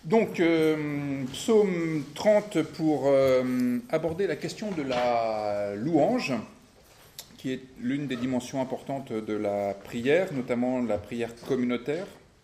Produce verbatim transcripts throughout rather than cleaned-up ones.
Donc, euh, psaume trente pour euh, aborder la question de la louange, qui est l'une des dimensions importantes de la prière, notamment la prière communautaire.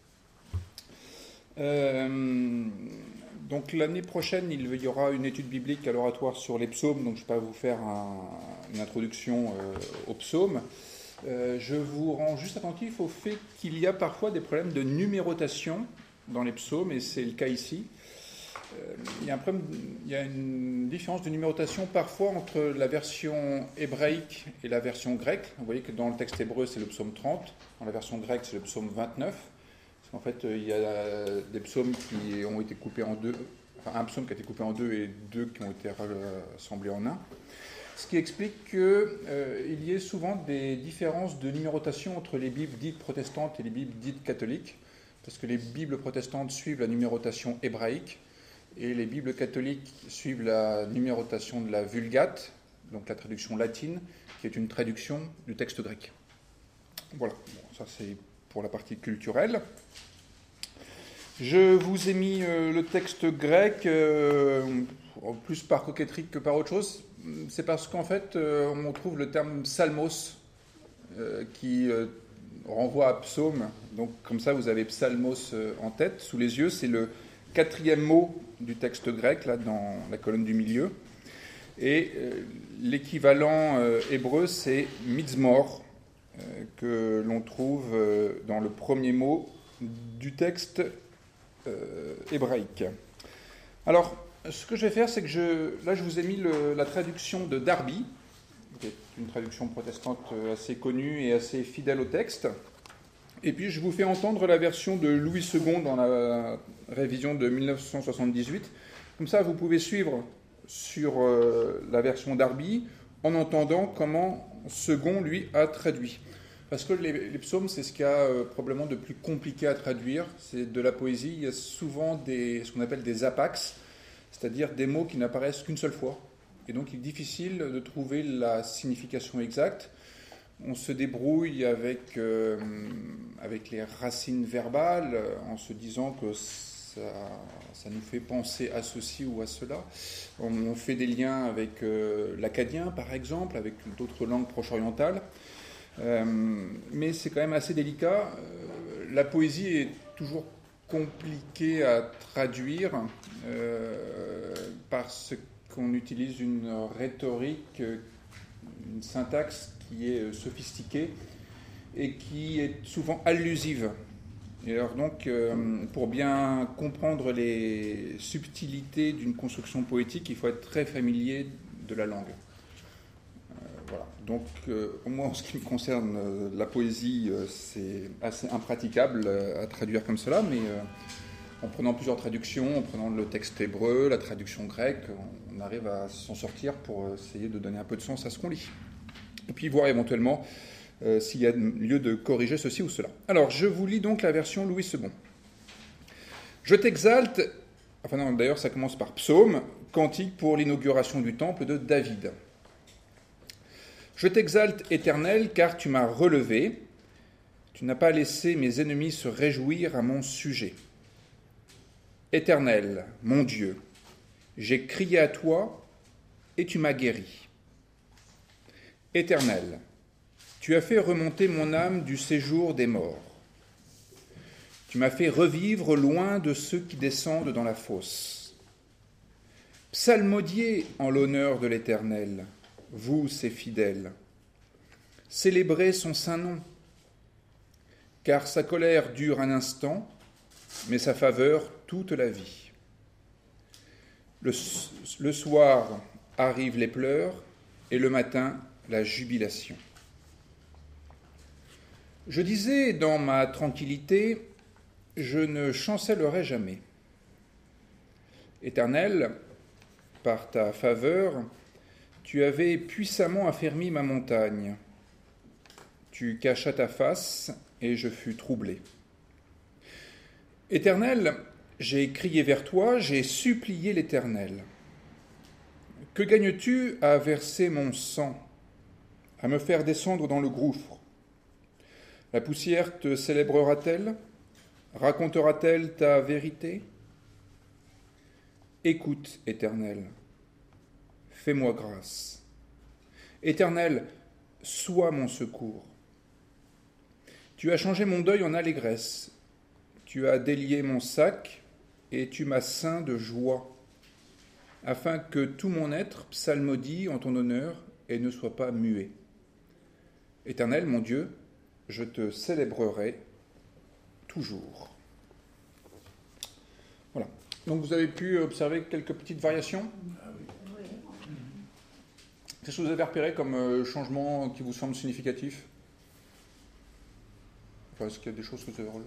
Euh, donc l'année prochaine, il y aura une étude biblique à l'oratoire sur les psaumes, donc je ne vais pas vous faire un, une introduction euh, aux psaumes. Euh, je vous rends juste attentif au fait qu'il y a parfois des problèmes de numérotation dans les psaumes, et c'est le cas ici. Euh, il y a un problème, il y a une différence de numérotation parfois entre la version hébraïque et la version grecque. Vous voyez que dans le texte hébreu, c'est le psaume trente, dans la version grecque, c'est le psaume vingt-neuf. En fait, il y a des psaumes qui ont été coupés en deux, enfin un psaume qui a été coupé en deux et deux qui ont été rassemblés en un. Ce qui explique qu'il euh, y ait souvent des différences de numérotation entre les Bibles dites protestantes et les Bibles dites catholiques, parce que les Bibles protestantes suivent la numérotation hébraïque et les Bibles catholiques suivent la numérotation de la Vulgate, donc la traduction latine, qui est une traduction du texte grec. Voilà, bon, ça c'est pour la partie culturelle. Je vous ai mis euh, le texte grec, euh, plus par coquetterie que par autre chose. C'est parce qu'en fait, euh, on trouve le terme psalmos, euh, qui euh, renvoie à psaume. Donc comme ça, vous avez psalmos euh, en tête, sous les yeux. C'est le quatrième mot du texte grec, là, dans la colonne du milieu. Et euh, l'équivalent euh, hébreu, c'est mizmor, euh, que l'on trouve euh, dans le premier mot du texte euh, hébraïque. Alors, ce que je vais faire, c'est que je, là, je vous ai mis le, la traduction de Darby, qui est une traduction protestante assez connue et assez fidèle au texte. Et puis, je vous fais entendre la version de Louis second dans la révision de mille neuf cent soixante-dix-huit. Comme ça, vous pouvez suivre sur euh, la version Darby en entendant comment Second, lui, a traduit. Parce que les, les psaumes, c'est ce qu'il y a euh, probablement de plus compliqué à traduire. C'est de la poésie. Il y a souvent des, ce qu'on appelle des apax, c'est-à-dire des mots qui n'apparaissent qu'une seule fois. Et donc, il est difficile de trouver la signification exacte. On se débrouille avec, euh, avec les racines verbales en se disant que ça, ça nous fait penser à ceci ou à cela. On, on fait des liens avec euh, l'acadien, par exemple, avec d'autres langues proche-orientales. Euh, mais c'est quand même assez délicat. Euh, la poésie est toujours compliquée à traduire euh, parce qu'on utilise une rhétorique, une syntaxe qui est sophistiquée et qui est souvent allusive. Et alors donc, euh, pour bien comprendre les subtilités d'une construction poétique, il faut être très familier de la langue. Voilà. Donc, euh, au moins en ce qui me concerne, euh, la poésie, euh, c'est assez impraticable euh, à traduire comme cela, mais euh, en prenant plusieurs traductions, en prenant le texte hébreu, la traduction grecque, on, on arrive à s'en sortir pour essayer de donner un peu de sens à ce qu'on lit. Et puis voir éventuellement euh, s'il y a lieu de corriger ceci ou cela. Alors, je vous lis donc la version Louis second. Je t'exalte, enfin non, d'ailleurs ça commence par psaume, cantique pour l'inauguration du temple de David. Je t'exalte, Éternel, car tu m'as relevé. Tu n'as pas laissé mes ennemis se réjouir à mon sujet. Éternel, mon Dieu, j'ai crié à toi et tu m'as guéri. Éternel, tu as fait remonter mon âme du séjour des morts. Tu m'as fait revivre loin de ceux qui descendent dans la fosse. Psalmodiez en l'honneur de l'Éternel, vous, ses fidèles. Célébrez son saint nom, car sa colère dure un instant, mais sa faveur toute la vie. Le, le soir arrivent les pleurs, et le matin, la jubilation. Je disais dans ma tranquillité, je ne chancellerai jamais. Éternel, par ta faveur, tu avais puissamment affermi ma montagne. Tu cachas ta face, et je fus troublé. Éternel, j'ai crié vers toi, j'ai supplié l'Éternel. Que gagnes-tu à verser mon sang, à me faire descendre dans le gouffre? La poussière te célébrera-t-elle? Racontera-t-elle ta vérité? Écoute, Éternel, fais-moi grâce. Éternel, sois mon secours. Tu as changé mon deuil en allégresse. Tu as délié mon sac et tu m'as ceint de joie, afin que tout mon être psalmodie en ton honneur et ne soit pas muet. Éternel, mon Dieu, je te célébrerai toujours. Voilà. Donc vous avez pu observer quelques petites variations. Qu'est-ce que vous avez repéré comme changement qui vous semble significatif? Enfin, est-ce qu'il y a des choses que vous avez relevées?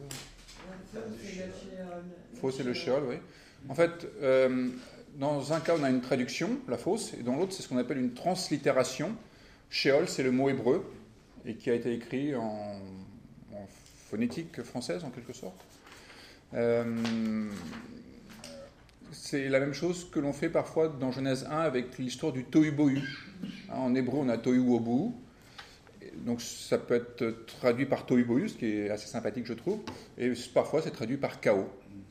Faux, c'est le shéol, oui. En fait, euh, dans un cas, on a une traduction, la fausse, et dans l'autre, c'est ce qu'on appelle une translittération. Shéol, c'est le mot hébreu, et qui a été écrit en, en phonétique française, en quelque sorte. Euh, c'est la même chose que l'on fait parfois dans Genèse un avec l'histoire du tohu-bohu. En hébreu, on a tohu-wobu. Donc ça peut être traduit par tohu-bohu, ce qui est assez sympathique, je trouve. Et parfois, c'est traduit par chaos.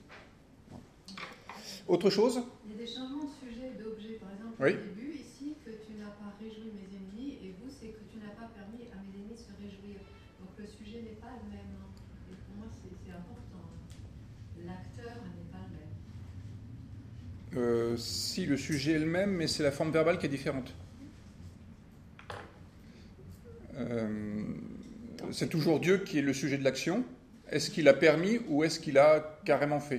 Autre chose? Il y a des changements de sujet, d'objet. Par exemple, oui. Au début, ici, que tu n'as pas réjoui mes ennemis, et vous, c'est que tu n'as pas permis à mes ennemis de se réjouir. Donc le sujet n'est pas le même. Et pour moi, c'est, c'est important. L'acteur n'est pas le même. Euh, si, le sujet est le même, mais c'est la forme verbale qui est différente. Euh, c'est toujours Dieu qui est le sujet de l'action. Est-ce qu'il a permis ou est-ce qu'il a carrément fait?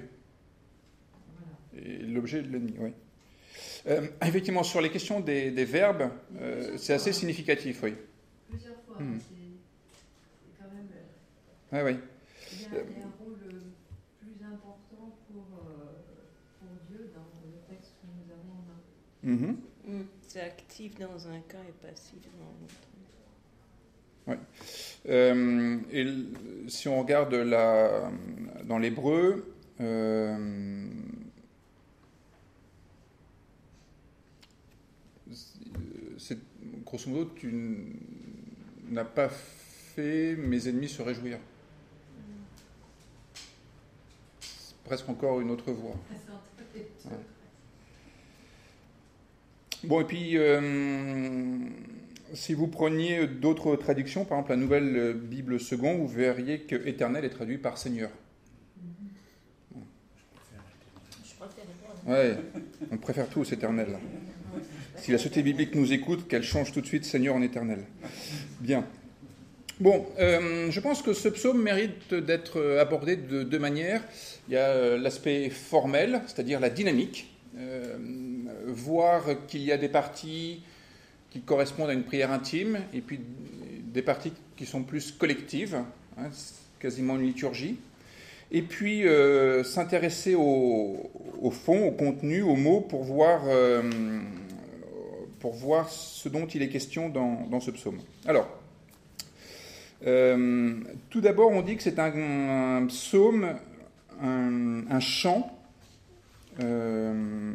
Et l'objet de l'ennemi, oui. Euh, effectivement, sur les questions des, des verbes, euh, c'est assez significatif, oui. Plusieurs fois, Mmh. c'est, c'est quand même... Ah, oui. Il y a, il y a un rôle plus important pour, euh, pour Dieu dans le texte que nous avons là. Mmh. Mmh. C'est actif dans un cas et passif dans l'autre. Oui. Euh, et si on regarde la, dans l'hébreu, euh, c'est, grosso modo, tu n'as pas fait mes ennemis se réjouir. C'est presque encore une autre voie. Ouais. Bon, et puis, euh, si vous preniez d'autres traductions, par exemple la Nouvelle Bible Seconde, vous verriez que Éternel est traduit par Seigneur. Je préfère Ouais, on préfère tous Éternel. Là. Si la Société biblique nous écoute, qu'elle change tout de suite Seigneur en Éternel. Bien. Bon, euh, je pense que ce psaume mérite d'être abordé de deux manières. Il y a l'aspect formel, c'est-à-dire la dynamique. Euh, voir qu'il y a des parties qui correspondent à une prière intime et puis des parties qui sont plus collectives, hein, quasiment une liturgie. Et puis euh, s'intéresser au, au fond, au contenu, aux mots pour voir, euh, pour voir ce dont il est question dans, dans ce psaume. Alors, euh, tout d'abord, on dit que c'est un, un psaume, un, un chant, euh,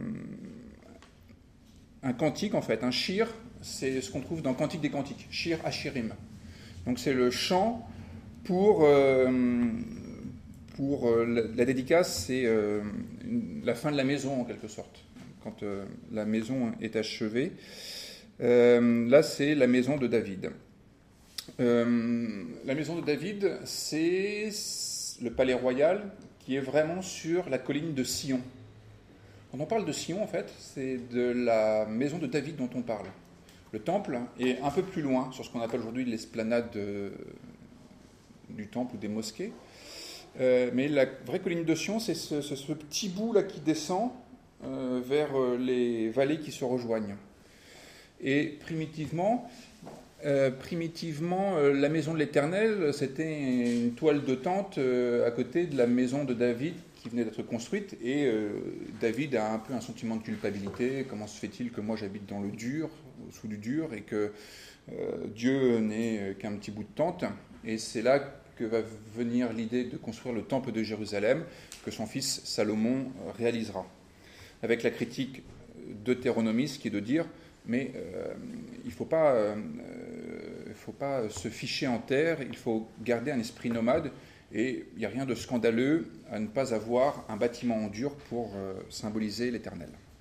un cantique en fait, un shir, c'est ce qu'on trouve dans Cantique des Cantiques, shir hashirim. Donc c'est le chant pour... Euh, Pour euh, la, la dédicace, c'est euh, une, la fin de la maison en quelque sorte, quand euh, la maison est achevée. Euh, là, c'est la maison de David. Euh, la maison de David, c'est le palais royal qui est vraiment sur la colline de Sion. Quand on parle de Sion, en fait, c'est de la maison de David dont on parle. Le temple est un peu plus loin, sur ce qu'on appelle aujourd'hui l'esplanade de, du temple ou des mosquées. Euh, mais la vraie colline de Sion, c'est ce, ce, ce petit bout là qui descend euh, vers euh, les vallées qui se rejoignent. Et primitivement, euh, primitivement euh, la maison de l'Éternel, c'était une toile de tente euh, à côté de la maison de David qui venait d'être construite. Et euh, David a un peu un sentiment de culpabilité. Comment se fait-il que moi j'habite dans le dur, sous du dur, et que euh, Dieu n'est qu'un petit bout de tente. Et c'est là que va venir l'idée de construire le temple de Jérusalem, que son fils Salomon réalisera. Avec la critique deutéronomiste qui est de dire, mais euh, il ne faut pas, euh, faut pas se ficher en terre, il faut garder un esprit nomade, et il n'y a rien de scandaleux à ne pas avoir un bâtiment en dur pour euh, symboliser l'Éternel.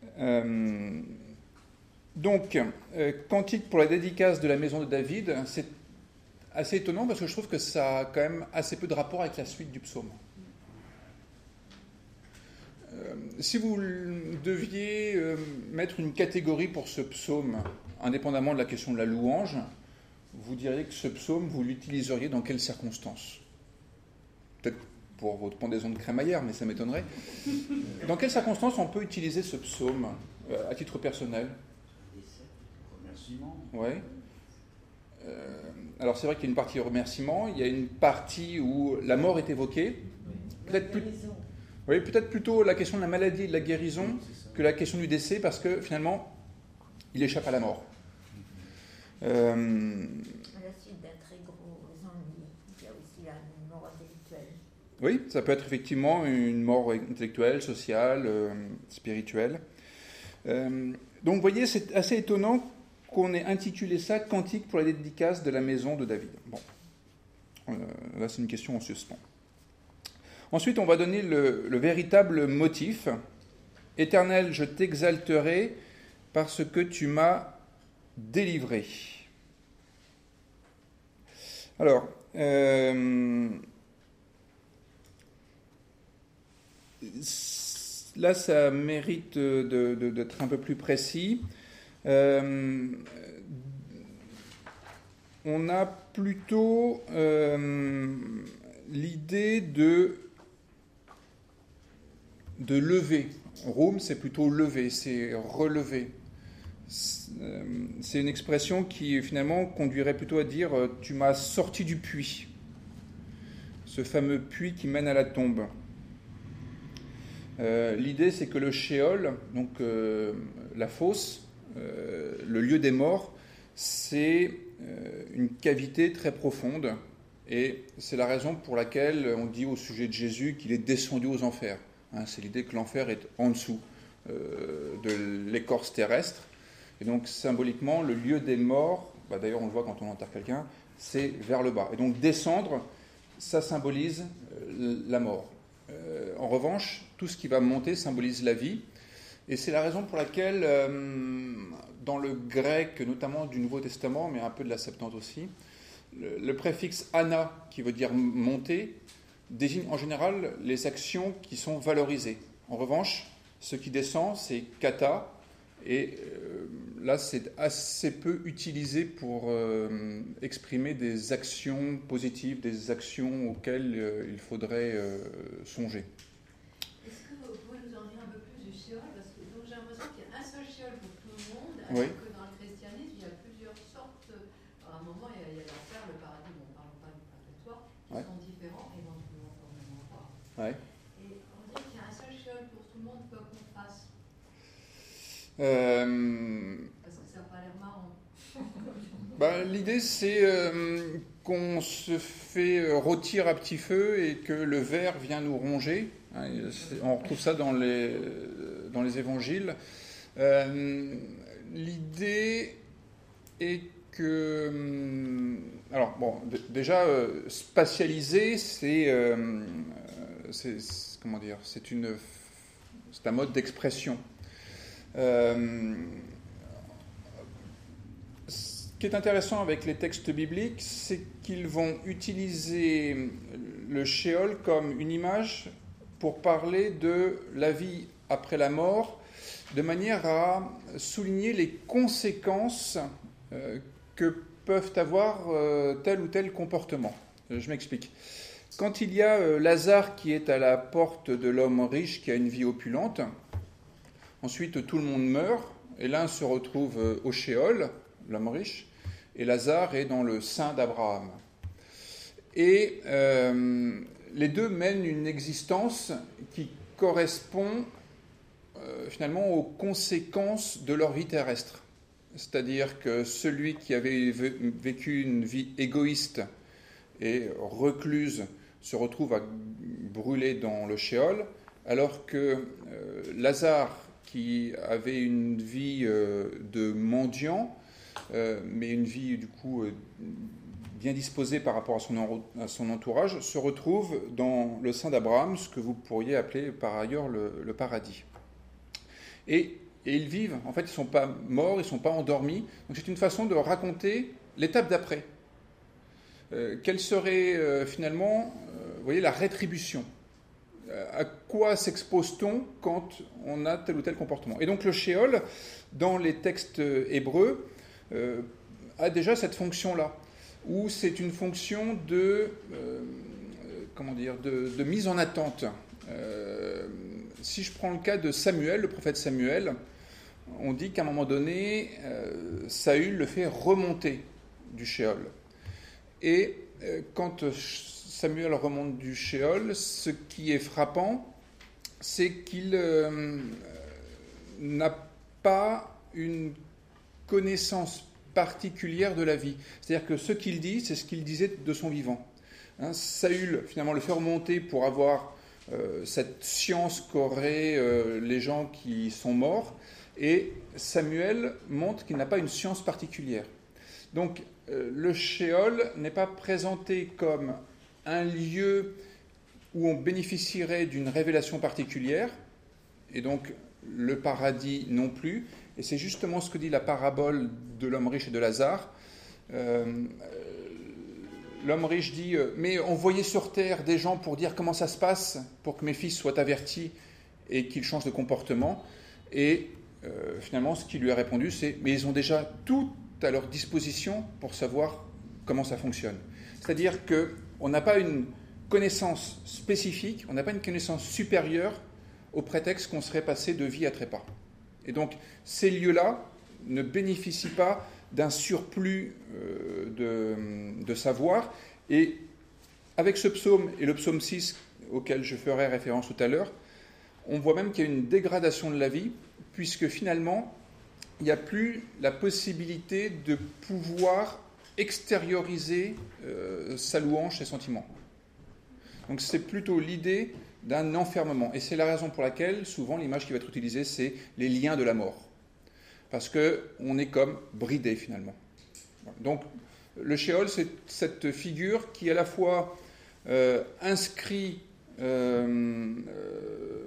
Euh, donc, euh, cantique pour la dédicace de la maison de David, c'est assez étonnant parce que je trouve que ça a quand même assez peu de rapport avec la suite du psaume. Euh, si vous deviez euh, mettre une catégorie pour ce psaume, indépendamment de la question de la louange, vous diriez que ce psaume, vous l'utiliseriez dans quelles circonstances? Peut-être pour votre pendaison de crémaillère, mais ça m'étonnerait. Dans quelles circonstances on peut utiliser ce psaume euh, à titre personnel? Remerciement. Oui. Euh, alors c'est vrai qu'il y a une partie remerciement, il y a une partie où la mort est évoquée. Peut-être plus... Oui, peut-être plutôt la question de la maladie et de la guérison oui, que la question du décès, parce que finalement, il échappe à la mort. Euh... À la suite d'un très gros ennui, il y a aussi la mort intellectuelle. Oui, ça peut être effectivement une mort intellectuelle, sociale, euh, spirituelle. Euh, donc vous voyez, c'est assez étonnant qu'on ait intitulé ça « Cantique pour la dédicace de la maison de David ». Bon, euh, là c'est une question en suspens. Ensuite, on va donner le, le véritable motif. « Éternel, je t'exalterai parce que tu m'as délivré. » Alors, euh, là, ça mérite de, de, d'être un peu plus précis. Euh, on a plutôt euh, l'idée de de lever. Roum, c'est plutôt lever, c'est relever. C'est une expression qui finalement conduirait plutôt à dire « tu m'as sorti du puits », ce fameux puits qui mène à la tombe. Euh, l'idée, c'est que le shéol, donc euh, la fosse, euh, le lieu des morts, c'est euh, une cavité très profonde, et c'est la raison pour laquelle on dit au sujet de Jésus qu'il est descendu aux enfers. Hein, c'est l'idée que l'enfer est en dessous euh, de l'écorce terrestre. Et donc, symboliquement, le lieu des morts, bah, d'ailleurs, on le voit quand on enterre quelqu'un, c'est vers le bas. Et donc, descendre, ça symbolise euh, la mort. Euh, en revanche, tout ce qui va monter symbolise la vie. Et c'est la raison pour laquelle, euh, dans le grec, notamment du Nouveau Testament, mais un peu de la Septante aussi, le, le préfixe ana, qui veut dire monter, désigne en général les actions qui sont valorisées. En revanche, ce qui descend, c'est kata, et euh, là, c'est assez peu utilisé pour euh, exprimer des actions positives, des actions auxquelles euh, il faudrait euh, songer. Est-ce que vous pouvez nous en dire un peu plus du shéol? Parce que donc, j'ai l'impression qu'il y a un seul shéol pour tout le monde, alors oui. que dans le christianisme, il y a plusieurs sortes. À un moment, il y a, il y a l'enfer, le paradis, bon, on ne parle pas du purgatoire, qui ouais. sont différents, éventuellement pour le moment pas. Ouais. Et on dit qu'il y a un seul shéol pour tout le monde, quoi qu'on fasse. Euh, Parce que ça n'a pas l'air marrant. bah, l'idée, c'est euh, qu'on se fait rôtir à petit feu et que le ver vient nous ronger. Hein, on retrouve ça dans les, dans les évangiles. Euh, l'idée est que... Alors, bon, d- déjà, euh, spatialiser, c'est, euh, c'est... Comment dire? C'est une... C'est un mode d'expression. Euh, ce qui est intéressant avec les textes bibliques, c'est qu'ils vont utiliser le shéol comme une image pour parler de la vie après la mort, de manière à souligner les conséquences euh, que peuvent avoir euh, tel ou tel comportement. Je m'explique. Quand il y a euh, Lazare qui est à la porte de l'homme riche qui a une vie opulente, ensuite, tout le monde meurt, et l'un se retrouve au Shéol, l'homme riche, et Lazare est dans le sein d'Abraham. Et euh, les deux mènent une existence qui correspond euh, finalement aux conséquences de leur vie terrestre. C'est-à-dire que celui qui avait vécu une vie égoïste et recluse se retrouve à brûler dans le Shéol, alors que euh, Lazare, qui avait une vie euh, de mendiant, euh, mais une vie du coup euh, bien disposée par rapport à son, en, à son entourage, se retrouve dans le sein d'Abraham, ce que vous pourriez appeler par ailleurs le, le paradis. Et et ils vivent. En fait, ils ne sont pas morts, ils ne sont pas endormis. Donc c'est une façon de raconter l'étape d'après. Euh, quelle serait euh, finalement, euh, vous voyez, la rétribution? euh, À quoi s'expose-t-on quand on a tel ou tel comportement? Et donc le Sheol, dans les textes hébreux, euh, a déjà cette fonction-là, où c'est une fonction de, euh, comment dire, de, de mise en attente. Euh, si je prends le cas de Samuel, le prophète Samuel, on dit qu'à un moment donné, euh, Saül le fait remonter du Sheol. Et euh, quand Samuel remonte du Sheol, ce qui est frappant, c'est qu'il euh, n'a pas une connaissance particulière de la vie. C'est-à-dire que ce qu'il dit, c'est ce qu'il disait de son vivant. Hein, Saül, finalement, le fait remonter pour avoir euh, cette science qu'auraient euh, les gens qui sont morts, et Samuel montre qu'il n'a pas une science particulière. Donc, euh, le Sheol n'est pas présenté comme un lieu où on bénéficierait d'une révélation particulière, et donc le paradis non plus. Et c'est justement ce que dit la parabole de l'homme riche et de Lazare. Euh, l'homme riche dit euh, « Mais envoyez sur terre des gens pour dire comment ça se passe, pour que mes fils soient avertis et qu'ils changent de comportement. » Et euh, finalement, ce qu'il lui a répondu, c'est « Mais ils ont déjà tout à leur disposition pour savoir comment ça fonctionne. » C'est-à-dire qu'on n'a pas une connaissance spécifique, on n'a pas une connaissance supérieure au prétexte qu'on serait passé de vie à trépas. Et donc, ces lieux-là ne bénéficient pas d'un surplus euh, de, de savoir. Et avec ce psaume et le psaume six, auquel je ferai référence tout à l'heure, on voit même qu'il y a une dégradation de la vie, puisque finalement, il n'y a plus la possibilité de pouvoir extérioriser euh, sa louange, ses sentiments. Donc c'est plutôt l'idée d'un enfermement. Et c'est la raison pour laquelle, souvent, l'image qui va être utilisée, c'est les liens de la mort. Parce qu'on est comme bridé, finalement. Donc, le Sheol, c'est cette figure qui, à la fois, euh, inscrit, euh, euh,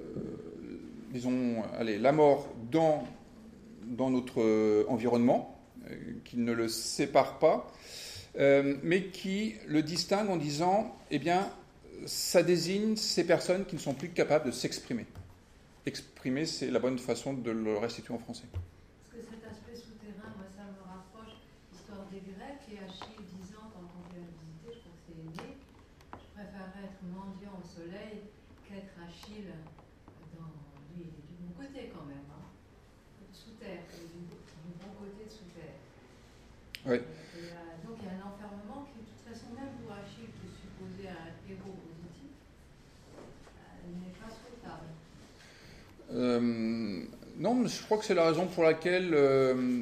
disons, allez, la mort dans, dans notre environnement, euh, qui ne le sépare pas, euh, mais qui le distingue en disant, eh bien, ça désigne ces personnes qui ne sont plus capables de s'exprimer. Exprimer, c'est la bonne façon de le restituer en français. Parce que cet aspect souterrain, moi, ça me rapproche l'histoire des Grecs et Achille disant, quand on vient visiter, je crois que c'est Aîné, je préférerais être mendiant au soleil qu'être Achille dans, lui, du bon côté quand même, hein, sous terre, du, du bon côté de sous terre. Oui. Et, euh, donc il y a un enfermement qui, de toute façon, même pour Achille, peut supposer un héros positif, euh, n'est pas souhaitable. Euh, non, mais je crois que c'est la raison pour laquelle euh,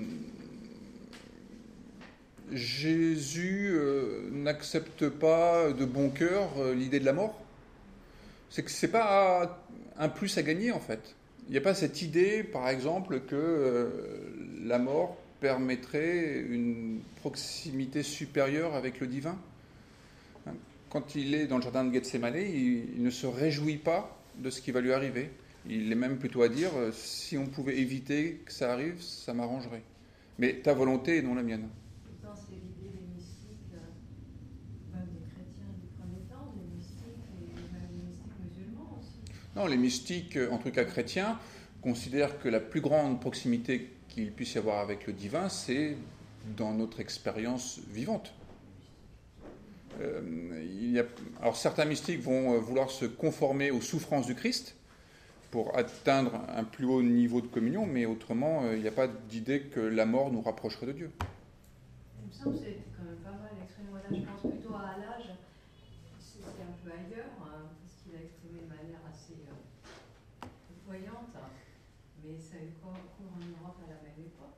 Jésus euh, n'accepte pas de bon cœur euh, l'idée de la mort. C'est que c'est pas un plus à gagner en fait. Il n'y a pas cette idée, par exemple, que euh, la mort permettrait une proximité supérieure avec le divin. Quand il est dans le jardin de Gethsémane, il, il ne se réjouit pas de ce qui va lui arriver. Il est même plutôt à dire, euh, si on pouvait éviter que ça arrive, ça m'arrangerait. Mais ta volonté et non la mienne. Pourtant, c'est l'idée des mystiques, euh, même des chrétiens du premier temps, des mystiques et même des mystiques musulmans aussi. Non, les mystiques, en tout cas chrétiens, considèrent que la plus grande proximité qu'il puisse y avoir avec le divin, c'est dans notre expérience vivante. Euh, il y a, alors certains mystiques vont vouloir se conformer aux souffrances du Christ pour atteindre un plus haut niveau de communion, mais autrement, il n'y a pas d'idée que la mort nous rapprocherait de Dieu. Il me semble que c'est quand même pas mal exprimé. Là, je pense plutôt à l'âge, c'est un peu ailleurs, hein, parce qu'il a exprimé de manière assez euh, voyante, mais ça a eu cours en Europe à la même époque.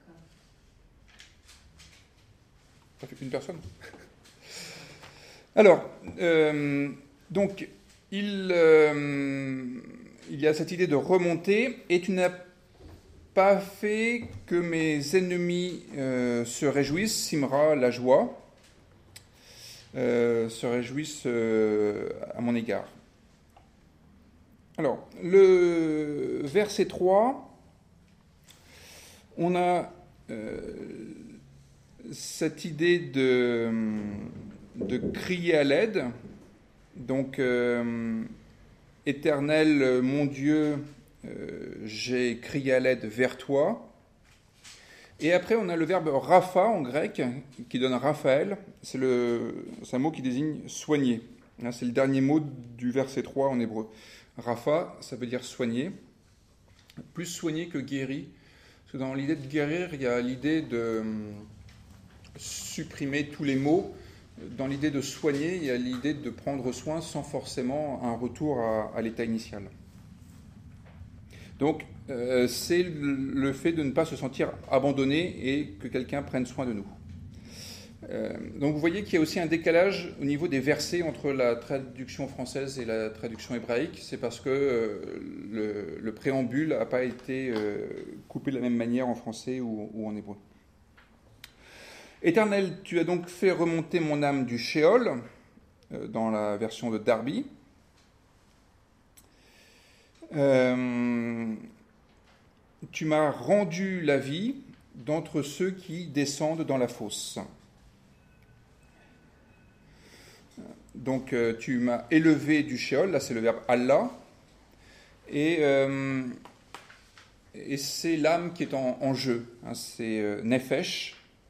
Ça fait une personne. Alors, euh, donc, il, euh, il y a cette idée de remonter, et tu n'as pas fait que mes ennemis euh, se réjouissent, Simra, la joie, euh, se réjouissent euh, à mon égard. Alors, le verset trois On a euh, cette idée de, de crier à l'aide. Donc, euh, Éternel, mon Dieu, euh, j'ai crié à l'aide vers toi. Et après, on a le verbe rapha en grec, qui donne Raphaël. C'est, le, c'est un mot qui désigne soigner. Là, c'est le dernier mot du verset trois en hébreu. Rapha, ça veut dire soigner. Plus soigner que guéri. Parce que dans l'idée de guérir, il y a l'idée de supprimer tous les maux. Dans l'idée de soigner, il y a l'idée de prendre soin sans forcément un retour à, à l'état initial. Donc, euh, c'est le fait de ne pas se sentir abandonné et que quelqu'un prenne soin de nous. Euh, donc, vous voyez qu'il y a aussi un décalage au niveau des versets entre la traduction française et la traduction hébraïque. C'est parce que euh, le, le préambule n'a pas été euh, coupé de la même manière en français ou, ou en hébreu. Éternel, tu as donc fait remonter mon âme du Sheol, euh, dans la version de Darby. Euh, tu m'as rendu la vie d'entre ceux qui descendent dans la fosse. Donc, euh, tu m'as élevé du Sheol, là c'est le verbe Allah, et, euh, et c'est l'âme qui est en, en jeu, hein, c'est euh, Nefesh.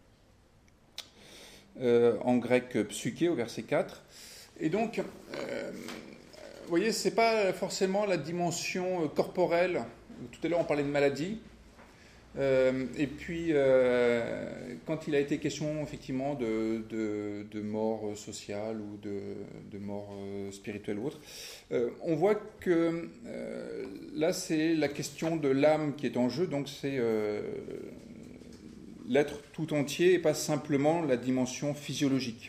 Euh, en grec psyché au verset quatre. Et donc, euh, vous voyez, ce n'est pas forcément la dimension corporelle. Tout à l'heure, on parlait de maladie. Euh, et puis, euh, quand il a été question, effectivement, de, de, de mort sociale ou de, de mort spirituelle ou autre, euh, on voit que euh, là, c'est la question de l'âme qui est en jeu. Donc, c'est... Euh, l'être tout entier et pas simplement la dimension physiologique.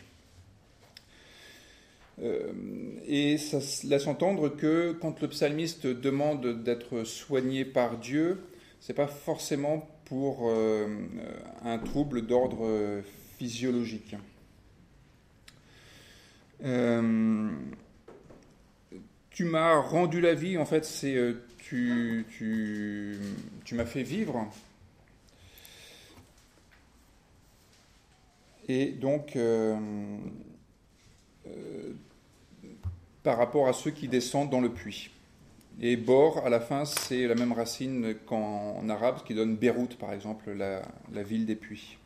Euh, et ça laisse entendre que quand le psalmiste demande d'être soigné par Dieu, ce n'est pas forcément pour euh, un trouble d'ordre physiologique. Euh, tu m'as rendu la vie, en fait, c'est euh, tu, tu, tu m'as fait vivre. Et donc, euh, euh, par rapport à ceux qui descendent dans le puits. Et Bor, à la fin, c'est la même racine qu'en en arabe, ce qui donne Beyrouth, par exemple, la, la ville des puits.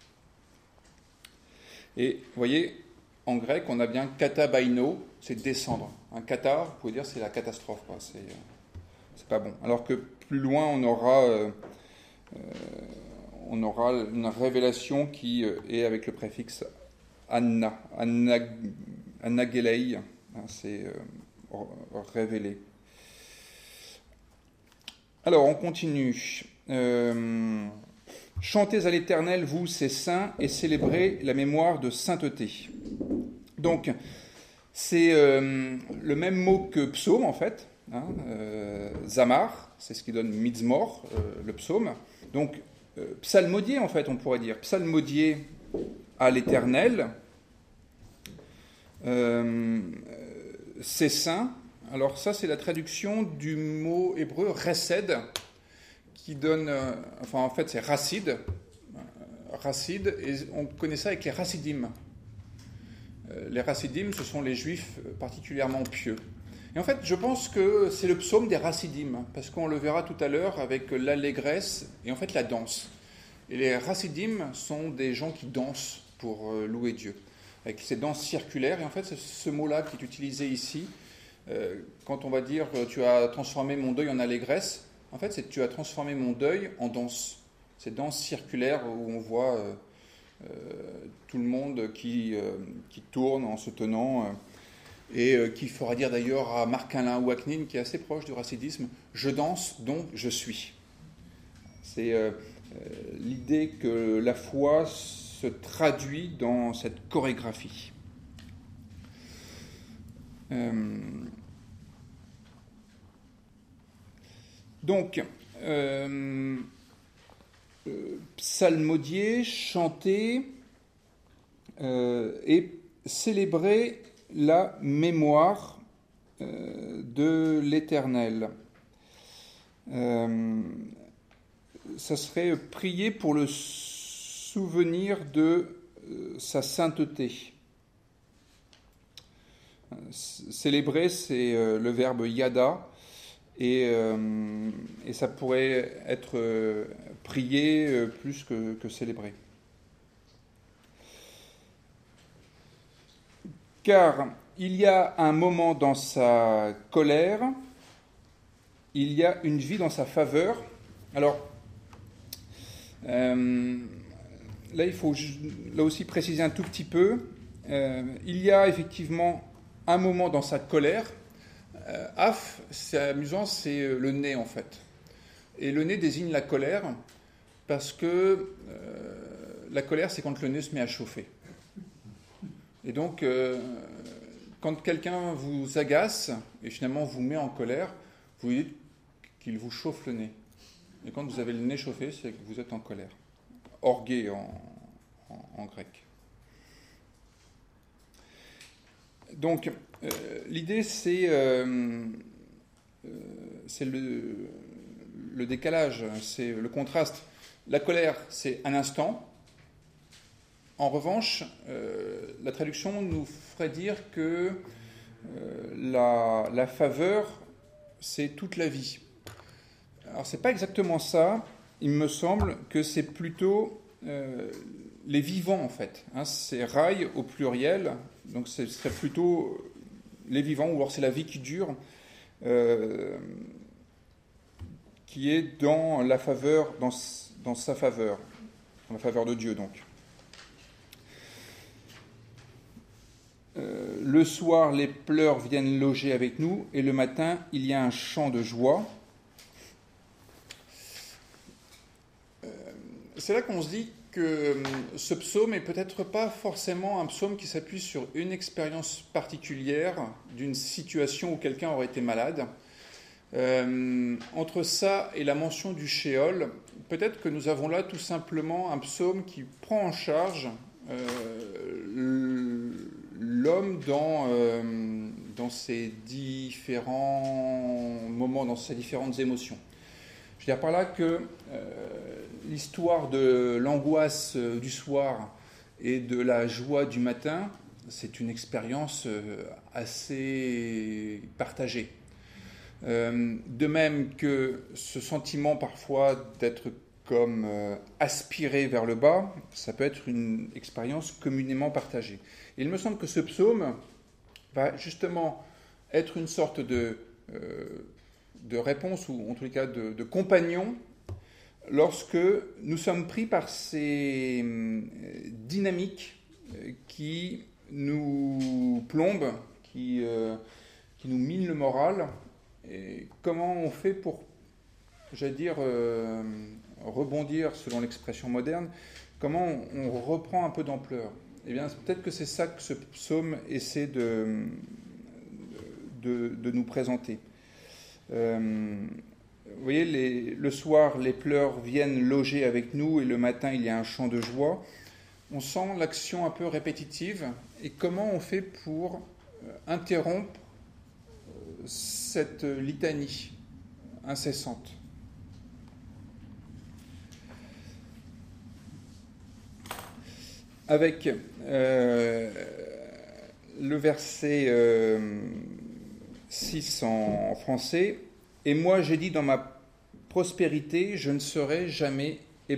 Et vous voyez, en grec, on a bien katabaino, c'est descendre. Un kata, vous pouvez dire, c'est la catastrophe, quoi. C'est, c'est pas bon. Alors que plus loin, on aura... Euh, euh, on aura une révélation qui est avec le préfixe Anna, Anna, Annagelei, c'est euh, révélé. Alors, on continue. Euh, Chantez à l'Éternel, vous, ses saints, et célébrez la mémoire de sainteté. Donc, c'est euh, le même mot que psaume, en fait. Hein, euh, Zamar, c'est ce qui donne Mizmor, euh, le psaume. Donc, euh, psalmodier, en fait, on pourrait dire. Psalmodier à l'Éternel. Euh, c'est saint. Alors ça, c'est la traduction du mot hébreu resed, qui donne, euh, enfin en fait c'est racide, euh, racide, et on connaît ça avec les racidim. Euh, les racidim, ce sont les juifs particulièrement pieux. Et en fait, je pense que c'est le psaume des racidim, parce qu'on le verra tout à l'heure avec l'allégresse et en fait la danse. Et les racidim sont des gens qui dansent pour euh, louer Dieu, avec ces danses circulaires. Et en fait, c'est ce mot-là qui est utilisé ici. Euh, quand on va dire euh, tu as transformé mon deuil en allégresse, en fait c'est tu as transformé mon deuil en danse. Cette danse circulaire où on voit euh, euh, tout le monde qui, euh, qui tourne en se tenant, euh, et euh, qui fera dire d'ailleurs à Marc Alain Ouaknin, qui est assez proche du racidisme, je danse donc je suis. C'est euh, euh, l'idée que la foi se traduit dans cette chorégraphie. Euh, donc, euh, euh, psalmodier, chanter euh, et célébrer la mémoire euh, de l'Éternel. Euh, ça serait prier pour le souvenir de euh, sa sainteté. Célébrer, c'est euh, le verbe yada, et, euh, et ça pourrait être euh, prier euh, plus que, que célébrer. Car il y a un moment dans sa colère, il y a une vie dans sa faveur. Alors, euh, là, il faut là aussi préciser un tout petit peu. Euh, il y a effectivement un moment dans sa colère. Euh, Af, c'est amusant, c'est le nez en fait. Et le nez désigne la colère parce que euh, la colère, c'est quand le nez se met à chauffer. Et donc, euh, quand quelqu'un vous agace et finalement vous met en colère, vous dites qu'il vous chauffe le nez. Et quand vous avez le nez chauffé, c'est que vous êtes en colère. Orgué en, en, en grec. Donc, euh, l'idée, c'est, euh, euh, c'est le, le décalage, c'est le contraste. La colère, c'est un instant. En revanche, euh, la traduction nous ferait dire que euh, la, la faveur, c'est toute la vie. Alors, c'est pas exactement ça. Il me semble que c'est plutôt euh, les vivants, en fait. Hein, c'est rail au pluriel, donc ce serait plutôt les vivants, ou alors c'est la vie qui dure, euh, qui est dans la faveur, dans, dans sa faveur, dans la faveur de Dieu, donc. Euh, le soir, les pleurs viennent loger avec nous, et le matin, il y a un chant de joie. Euh, c'est là qu'on se dit que ce psaume est peut-être pas forcément un psaume qui s'appuie sur une expérience particulière d'une situation où quelqu'un aurait été malade. Euh, entre ça et la mention du Sheol, peut-être que nous avons là tout simplement un psaume qui prend en charge euh, l'homme dans, euh, dans ses différents moments, dans ses différentes émotions. Je veux dire par là que euh, l'histoire de l'angoisse du soir et de la joie du matin, c'est une expérience assez partagée. Euh, de même que ce sentiment parfois d'être comme euh, aspiré vers le bas, ça peut être une expérience communément partagée. Et il me semble que ce psaume va justement être une sorte de... Euh, de réponse, ou en tous les cas de, de compagnon, lorsque nous sommes pris par ces dynamiques qui nous plombent, qui, euh, qui nous minent le moral. Et comment on fait pour, j'allais dire, euh, rebondir, selon l'expression moderne, comment on, on reprend un peu d'ampleur? Eh bien, peut-être que c'est ça que ce psaume essaie de, de, de nous présenter. Euh, vous voyez, les, le soir, les pleurs viennent loger avec nous, et le matin, il y a un chant de joie. On sent l'action un peu répétitive. Et comment on fait pour euh, interrompre euh, cette litanie incessante? Avec euh, le verset... Euh, six en français. « Et moi, j'ai dit dans ma prospérité, je ne serai jamais ébranlé. »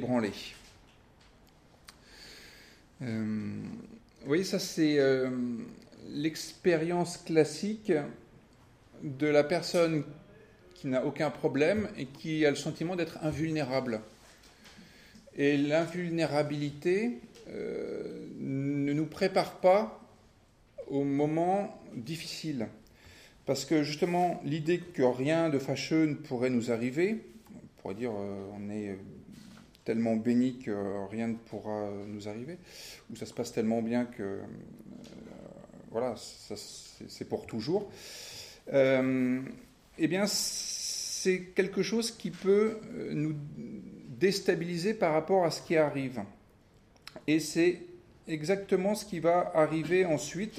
euh, Vous voyez, ça c'est euh, l'expérience classique de la personne qui n'a aucun problème et qui a le sentiment d'être invulnérable. Et l'invulnérabilité euh, ne nous prépare pas aux moments difficiles. Parce que justement, l'idée que rien de fâcheux ne pourrait nous arriver, on pourrait dire euh, on est tellement béni que rien ne pourra nous arriver, ou ça se passe tellement bien que euh, voilà, ça, c'est, c'est pour toujours. Euh, eh bien, c'est quelque chose qui peut nous déstabiliser par rapport à ce qui arrive. Et c'est exactement ce qui va arriver ensuite.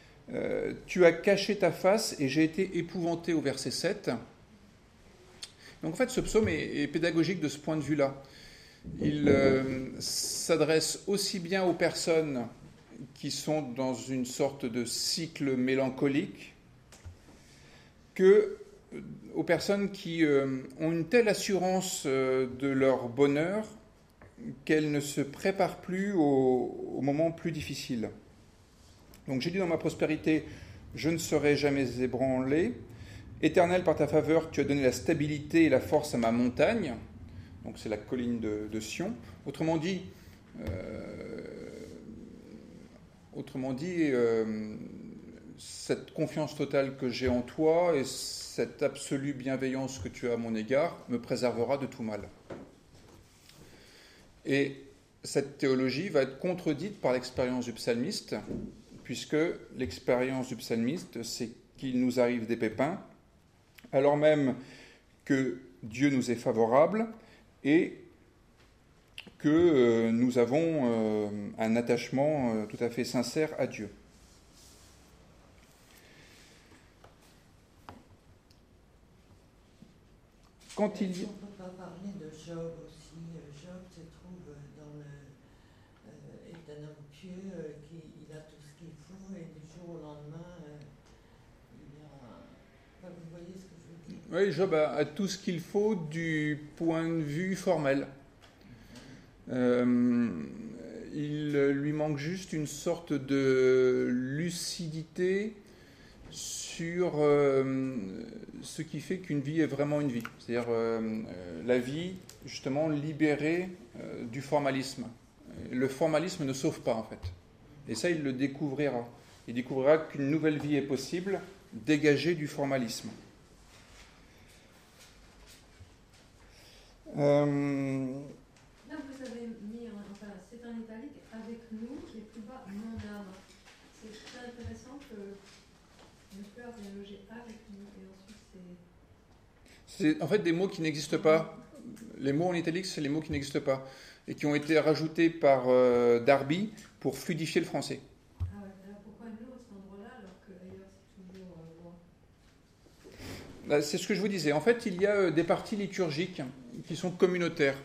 Euh, tu as caché ta face et j'ai été épouvanté au verset sept. Donc en fait, ce psaume est, est pédagogique de ce point de vue-là. Il euh, s'adresse aussi bien aux personnes qui sont dans une sorte de cycle mélancolique que aux personnes qui euh, ont une telle assurance euh, de leur bonheur qu'elles ne se préparent plus aux, aux moments plus difficiles. Donc j'ai dit dans ma prospérité, je ne serai jamais ébranlé. Éternel, par ta faveur, tu as donné la stabilité et la force à ma montagne. Donc c'est la colline de, de Sion. Autrement dit, euh, autrement dit euh, cette confiance totale que j'ai en toi et cette absolue bienveillance que tu as à mon égard me préservera de tout mal. Et cette théologie va être contredite par l'expérience du psalmiste, puisque l'expérience du psalmiste, c'est qu'il nous arrive des pépins, alors même que Dieu nous est favorable et que euh, nous avons euh, un attachement euh, tout à fait sincère à Dieu. Quand il... Est-ce qu'on ne peut pas parler de Job aussi? Job se trouve dans le, euh, est un homme pieux, euh, qui il a tout ce qu'il faut et du jour au lendemain, euh, il a... Enfin, vous voyez ce que je veux dire? Oui, Job a, a tout ce qu'il faut du point de vue formel. Euh, il lui manque juste une sorte de lucidité sur euh, ce qui fait qu'une vie est vraiment une vie. C'est-à-dire euh, la vie, justement, libérée euh, du formalisme. Le formalisme ne sauve pas, en fait. Et ça, il le découvrira. Il découvrira qu'une nouvelle vie est possible, dégagée du formalisme. Euh... Là, vous avez mis, en, enfin, c'est en italique, avec nous, et plus bas, mon âme. C'est très intéressant que le cœur vient loger avec nous, et ensuite c'est... C'est en fait des mots qui n'existent pas. Les mots en italique, c'est les mots qui n'existent pas, et qui ont été rajoutés par euh, Darby pour fluidifier le français. Ah ouais, alors pourquoi nous à cet endroit-là, alors qu'ailleurs c'est toujours euh, moi? C'est ce que je vous disais. En fait, il y a euh, des parties liturgiques qui sont communautaires.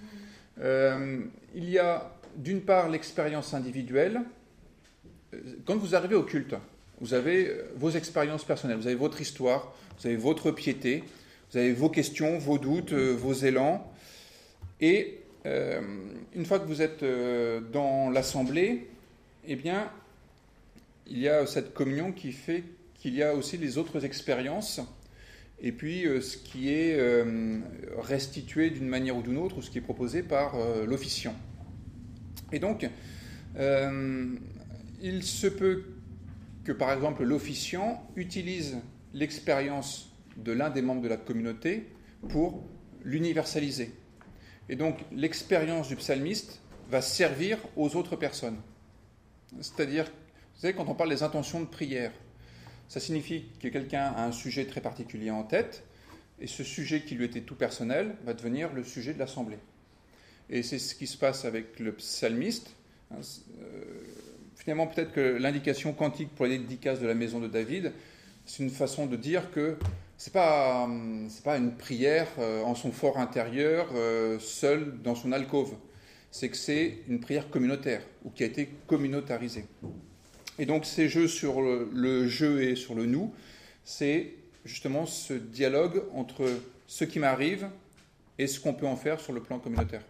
Euh, il y a d'une part l'expérience individuelle. Quand vous arrivez au culte, vous avez vos expériences personnelles, vous avez votre histoire, vous avez votre piété, vous avez vos questions, vos doutes, euh, vos élans. Et euh, une fois que vous êtes euh, dans l'assemblée, eh bien, il y a cette communion qui fait qu'il y a aussi les autres expériences. Et puis, euh, ce qui est euh, restitué d'une manière ou d'une autre, ou ce qui est proposé par euh, l'officiant. Et donc, euh, il se peut que, par exemple, l'officiant utilise l'expérience de l'un des membres de la communauté pour l'universaliser. Et donc, l'expérience du psalmiste va servir aux autres personnes. C'est-à-dire, vous savez, quand on parle des intentions de prière, ça signifie que quelqu'un a un sujet très particulier en tête, et ce sujet qui lui était tout personnel va devenir le sujet de l'assemblée. Et c'est ce qui se passe avec le psalmiste. Euh, finalement, peut-être que l'indication quantique pour les dédicaces de la maison de David, c'est une façon de dire que c'est pas, c'est pas une prière euh, en son fort intérieur, euh, seul dans son alcôve. C'est que c'est une prière communautaire, ou qui a été communautarisée. Et donc ces jeux sur le, le je et sur le nous, c'est justement ce dialogue entre ce qui m'arrive et ce qu'on peut en faire sur le plan communautaire.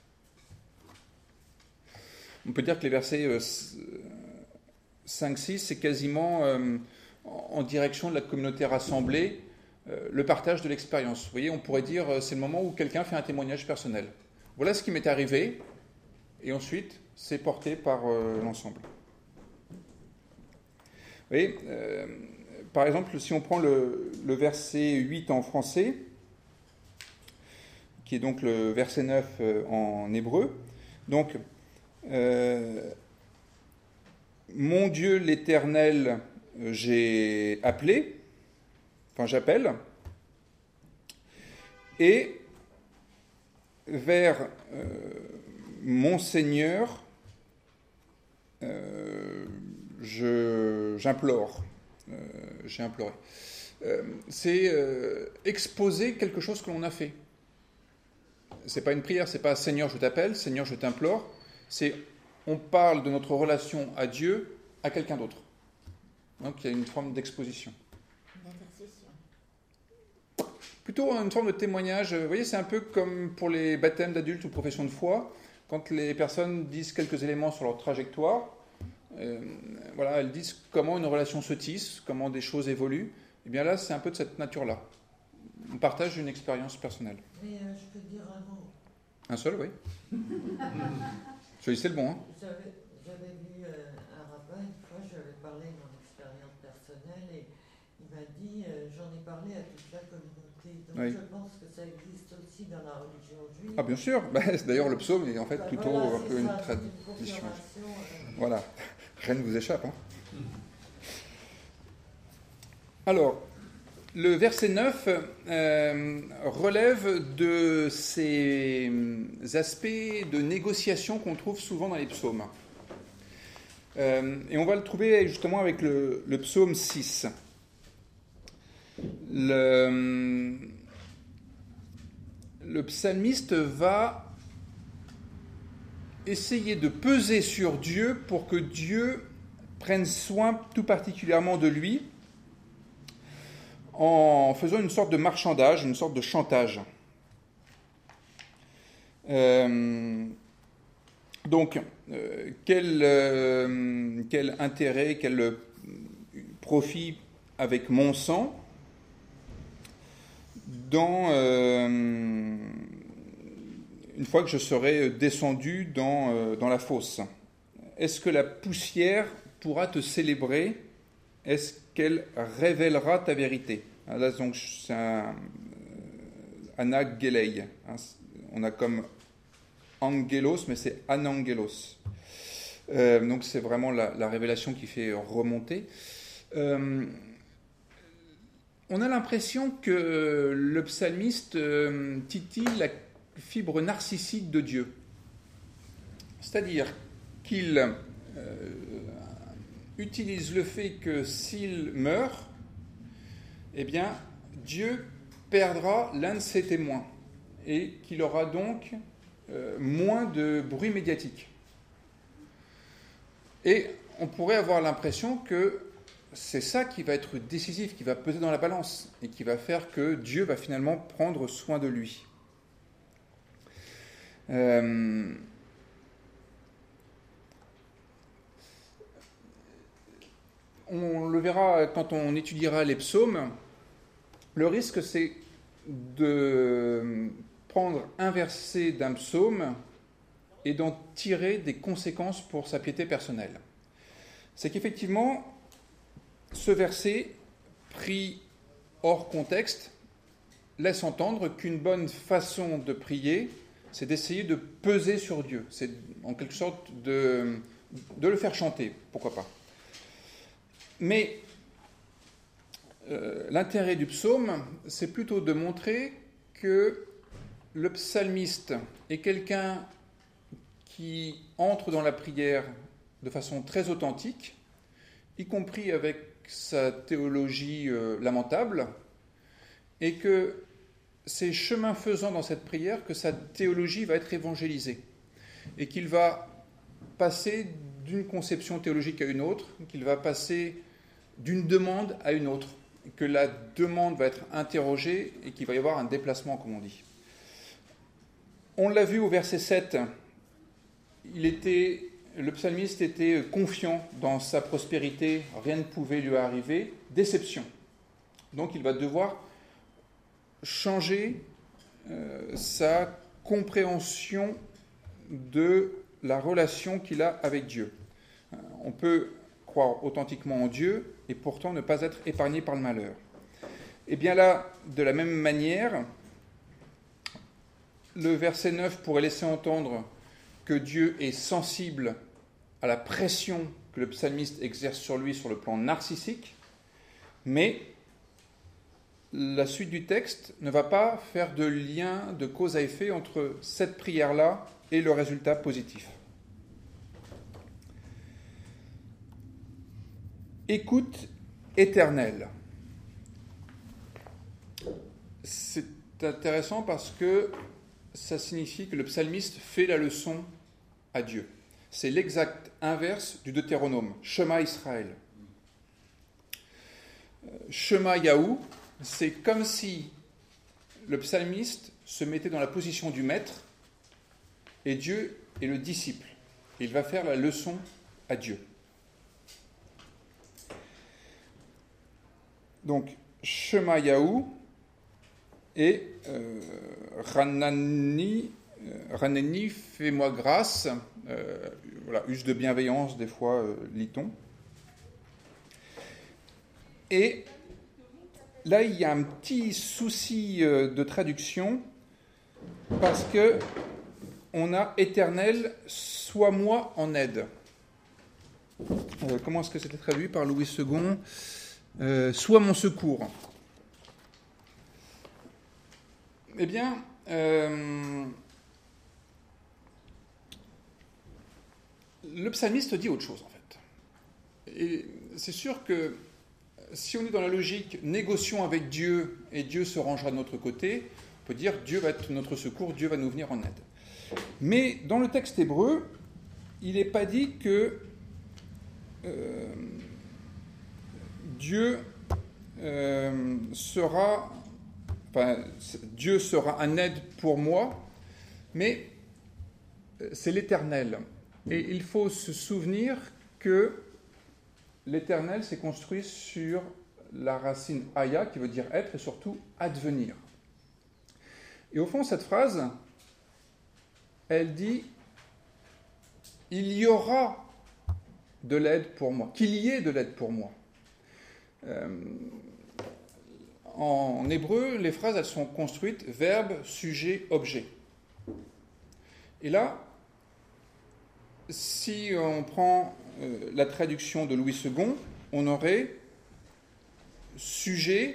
On peut dire que les versets cinq six, c'est quasiment euh, en direction de la communauté rassemblée, euh, le partage de l'expérience. Vous voyez, on pourrait dire euh, c'est le moment où quelqu'un fait un témoignage personnel. Voilà ce qui m'est arrivé, et ensuite c'est porté par euh, l'ensemble. Vous voyez, euh, par exemple, si on prend le, le verset huit en français, qui est donc le verset neuf euh, en hébreu, donc, euh, mon Dieu l'Éternel, euh, j'ai appelé, enfin j'appelle, et vers euh, mon Seigneur, euh, Je, j'implore, euh, j'ai imploré. euh, c'est euh, exposer quelque chose que l'on a fait. C'est pas une prière, c'est pas Seigneur je t'appelle, Seigneur je t'implore, c'est on parle de notre relation à Dieu à quelqu'un d'autre. Donc il y a une forme d'exposition. D'intercession. Plutôt une forme de témoignage. Vous voyez, c'est un peu comme pour les baptêmes d'adultes ou professions de foi, quand les personnes disent quelques éléments sur leur trajectoire. Euh, voilà, elles disent comment une relation se tisse, comment des choses évoluent. Et bien là, c'est un peu de cette nature-là. On partage une expérience personnelle. Mais euh, je peux dire un mot. Un seul, oui. Choisissez le bon. Hein. J'avais, j'avais vu euh, un rabbin, une fois, je lui avais parlé de mon expérience personnelle et il m'a dit, euh, j'en ai parlé à toute la communauté. Donc Oui. je pense que ça existe aussi dans la religion juive. Ah bien sûr, bah, d'ailleurs le psaume est en fait Bah, plutôt voilà, un peu c'est une ça, c'est tradition. confirmation, euh, Voilà, rien ne vous échappe. Hein. Alors, le verset neuf euh, relève de ces aspects de négociation qu'on trouve souvent dans les psaumes. Euh, et on va le trouver justement avec le, le psaume six. Le, le psalmiste va essayer de peser sur Dieu pour que Dieu prenne soin tout particulièrement de lui, en faisant une sorte de marchandage, une sorte de chantage. Euh, donc, euh, quel, euh, quel intérêt, quel profit avec mon sang dans, euh, une fois que je serai descendu dans, euh, dans la fosse? Est-ce que la poussière pourra te célébrer? Est-ce qu'elle révélera ta vérité? Là, donc, c'est un anagelei. On a comme angelos, mais c'est anangelos. Euh, donc, c'est vraiment la, la révélation qui fait remonter. Euh, on a l'impression que le psalmiste euh, titille la fibre narcissique de Dieu. C'est-à-dire qu'il euh, utilise le fait que s'il meurt, eh bien, Dieu perdra l'un de ses témoins et qu'il aura donc euh, moins de bruit médiatique. Et on pourrait avoir l'impression que c'est ça qui va être décisif, qui va peser dans la balance et qui va faire que Dieu va finalement prendre soin de lui. Euh, On le verra quand on étudiera les psaumes. Le risque, c'est de prendre un verset d'un psaume et d'en tirer des conséquences pour sa piété personnelle. C'est qu'effectivement, ce verset, pris hors contexte, laisse entendre qu'une bonne façon de prier, c'est d'essayer de peser sur Dieu. C'est en quelque sorte de, de le faire chanter, pourquoi pas. Mais euh, l'intérêt du psaume, c'est plutôt de montrer que le psalmiste est quelqu'un qui entre dans la prière de façon très authentique, y compris avec sa théologie euh, lamentable, et que c'est chemin faisant dans cette prière que sa théologie va être évangélisée, et qu'il va passer d'une conception théologique à une autre, qu'il va passer d'une demande à une autre, que la demande va être interrogée et qu'il va y avoir un déplacement, comme on dit. On l'a vu au verset sept, il était, le psalmiste était confiant dans sa prospérité, rien ne pouvait lui arriver, déception. Donc il va devoir changer euh, sa compréhension de la relation qu'il a avec Dieu. On peut croire authentiquement en Dieu et pourtant ne pas être épargné par le malheur. Et bien là, de la même manière, le verset neuf pourrait laisser entendre que Dieu est sensible à la pression que le psalmiste exerce sur lui sur le plan narcissique, mais la suite du texte ne va pas faire de lien de cause à effet entre cette prière-là et le résultat positif. Écoute éternelle. intéressant parce que ça signifie que le psalmiste fait la leçon à Dieu. C'est l'exact inverse du Deutéronome, Shema Israël. Shema Yahou, c'est comme si le psalmiste se mettait dans la position du maître et Dieu est le disciple. Il va faire la leçon à Dieu. Donc, Shema Yahou et euh, Ranani, euh, Ranani, fais-moi grâce, euh, voilà, use de bienveillance, des fois, euh, lit-on. Et là, il y a un petit souci euh, de traduction, parce que on a éternel, sois moi en aide. Euh, comment est-ce que c'était traduit par Louis second ? euh, Sois mon secours. Eh bien, euh, le psalmiste dit autre chose, en fait. Et c'est sûr que si on est dans la logique négocions avec Dieu et Dieu se rangera de notre côté, on peut dire Dieu va être notre secours, Dieu va nous venir en aide. Mais dans le texte hébreu, il n'est pas dit que euh, Dieu euh, sera, enfin, Dieu sera un aide pour moi, mais c'est l'Éternel. Et il faut se souvenir que l'Éternel s'est construit sur la racine aya, qui veut dire être, et surtout advenir. Et au fond, cette phrase, elle dit « il y aura de l'aide pour moi », qu'il y ait de l'aide pour moi. Euh, en hébreu, les phrases, elles sont construites verbe, sujet, objet. Et là, si on prend euh, la traduction de Louis second, on aurait sujet,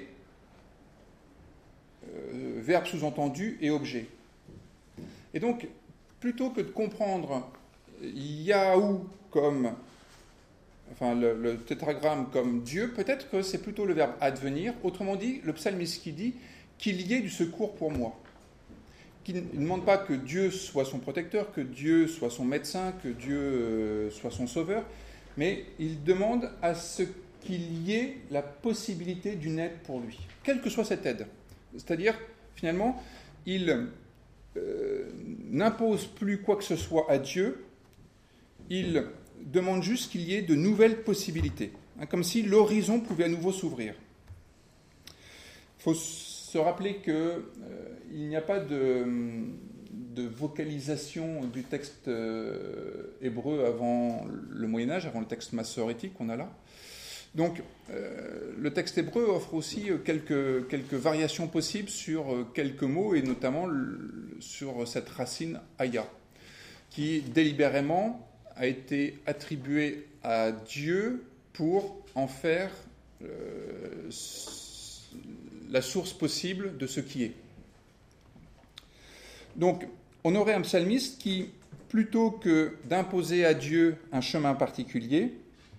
euh, verbe sous-entendu et objet. Et donc, plutôt que de comprendre Yahou comme, enfin le, le tétragramme comme Dieu, peut-être que c'est plutôt le verbe advenir. Autrement dit, le psalmiste qui dit qu'il y ait du secours pour moi. Qu'il ne demande pas que Dieu soit son protecteur, que Dieu soit son médecin, que Dieu euh, soit son sauveur, mais il demande à ce qu'il y ait la possibilité d'une aide pour lui, quelle que soit cette aide. C'est-à-dire, finalement, il euh, n'impose plus quoi que ce soit à Dieu, il demande juste qu'il y ait de nouvelles possibilités, hein, comme si l'horizon pouvait à nouveau s'ouvrir. Il faut se rappeler qu'il euh, n'y a pas de, de vocalisation du texte euh, hébreu avant le Moyen-Âge, avant le texte massorétique qu'on a là. Donc, euh, le texte hébreu offre aussi quelques, quelques variations possibles sur quelques mots, et notamment le, sur cette racine aya, qui délibérément a été attribuée à Dieu pour en faire euh, la source possible de ce qui est. Donc, on aurait un psalmiste qui, plutôt que d'imposer à Dieu un chemin particulier,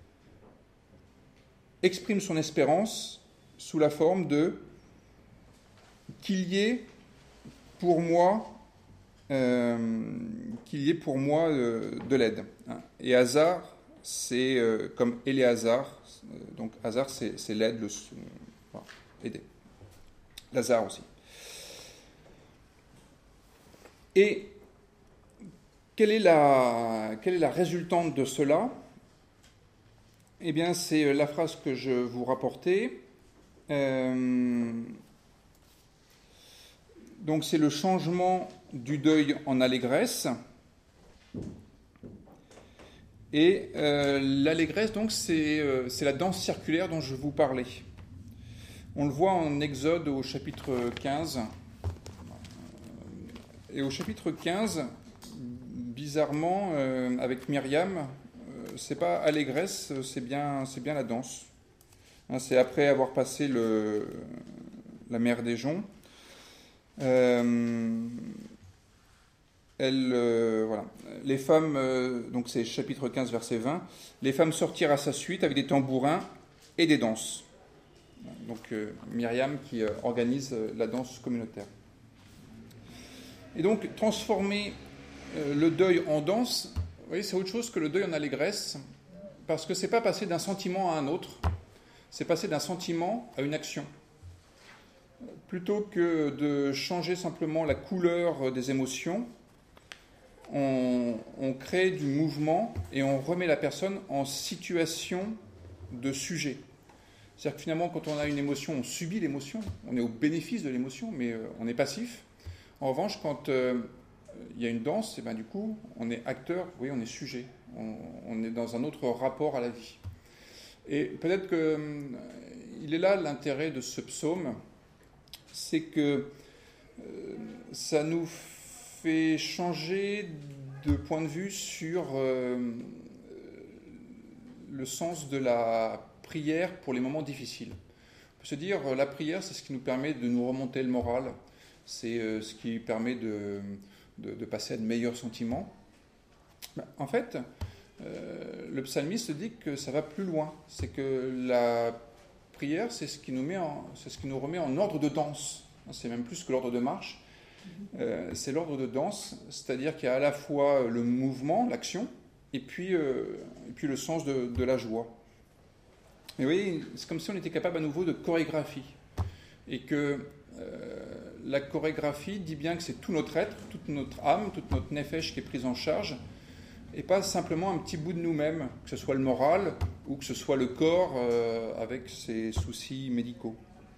exprime son espérance sous la forme de qu'il y ait pour moi, euh, qu'il y ait pour moi euh, de l'aide. Hein. Et Hazar, c'est euh, comme Éléazar, donc Hazar, c'est, c'est l'aide, le, enfin, aider. Lazare aussi. Et quelle est la, quelle est la résultante de cela ? Eh bien, c'est la phrase que je vous rapportais. Euh, donc, c'est le changement du deuil en allégresse. Et euh, l'allégresse, donc, c'est, euh, c'est la danse circulaire dont je vous parlais. On le voit en Exode au chapitre quinze. Et au chapitre quinze, bizarrement, euh, avec Myriam, c'est pas allégresse, c'est bien, c'est bien la danse. Hein, c'est après avoir passé le, la mer des Joncs. Euh, elle, euh, voilà. Les femmes, euh, donc c'est chapitre quinze, verset vingt, les femmes sortirent à sa suite avec des tambourins et des danses. Donc euh, Myriam qui euh, organise euh, la danse communautaire. Et donc, transformer euh, le deuil en danse, vous voyez, c'est autre chose que le deuil en allégresse, parce que c'est pas passer d'un sentiment à un autre, c'est passer d'un sentiment à une action. Plutôt que de changer simplement la couleur des émotions, on, on crée du mouvement et on remet la personne en situation de sujet. C'est-à-dire que finalement, quand on a une émotion, on subit l'émotion, on est au bénéfice de l'émotion, mais euh, on est passif. En revanche, quand euh, il y a une danse, et ben, du coup, on est acteur, oui, on est sujet, on, on est dans un autre rapport à la vie. Et peut-être qu'il euh, est là l'intérêt de ce psaume, c'est que euh, ça nous fait changer de point de vue sur euh, le sens de la prière pour les moments difficiles. On peut se dire, la prière, c'est ce qui nous permet de nous remonter le moral, c'est euh, ce qui permet de, de, de passer à de meilleurs sentiments. Ben, en fait, euh, le psalmiste dit que ça va plus loin. C'est que la prière, c'est ce qui nous met en, c'est ce qui nous remet en ordre de danse. C'est même plus que l'ordre de marche. Euh, c'est l'ordre de danse, c'est-à-dire qu'il y a à la fois le mouvement, l'action, et puis, euh, et puis le sens de, de la joie. Et vous voyez, c'est comme si on était capable à nouveau de chorégraphie. Et que euh, la chorégraphie dit bien que c'est tout notre être, toute notre âme, toute notre nefesh qui est prise en charge, et pas simplement un petit bout de nous-mêmes, que ce soit le moral ou que ce soit le corps euh, avec ses soucis médicaux.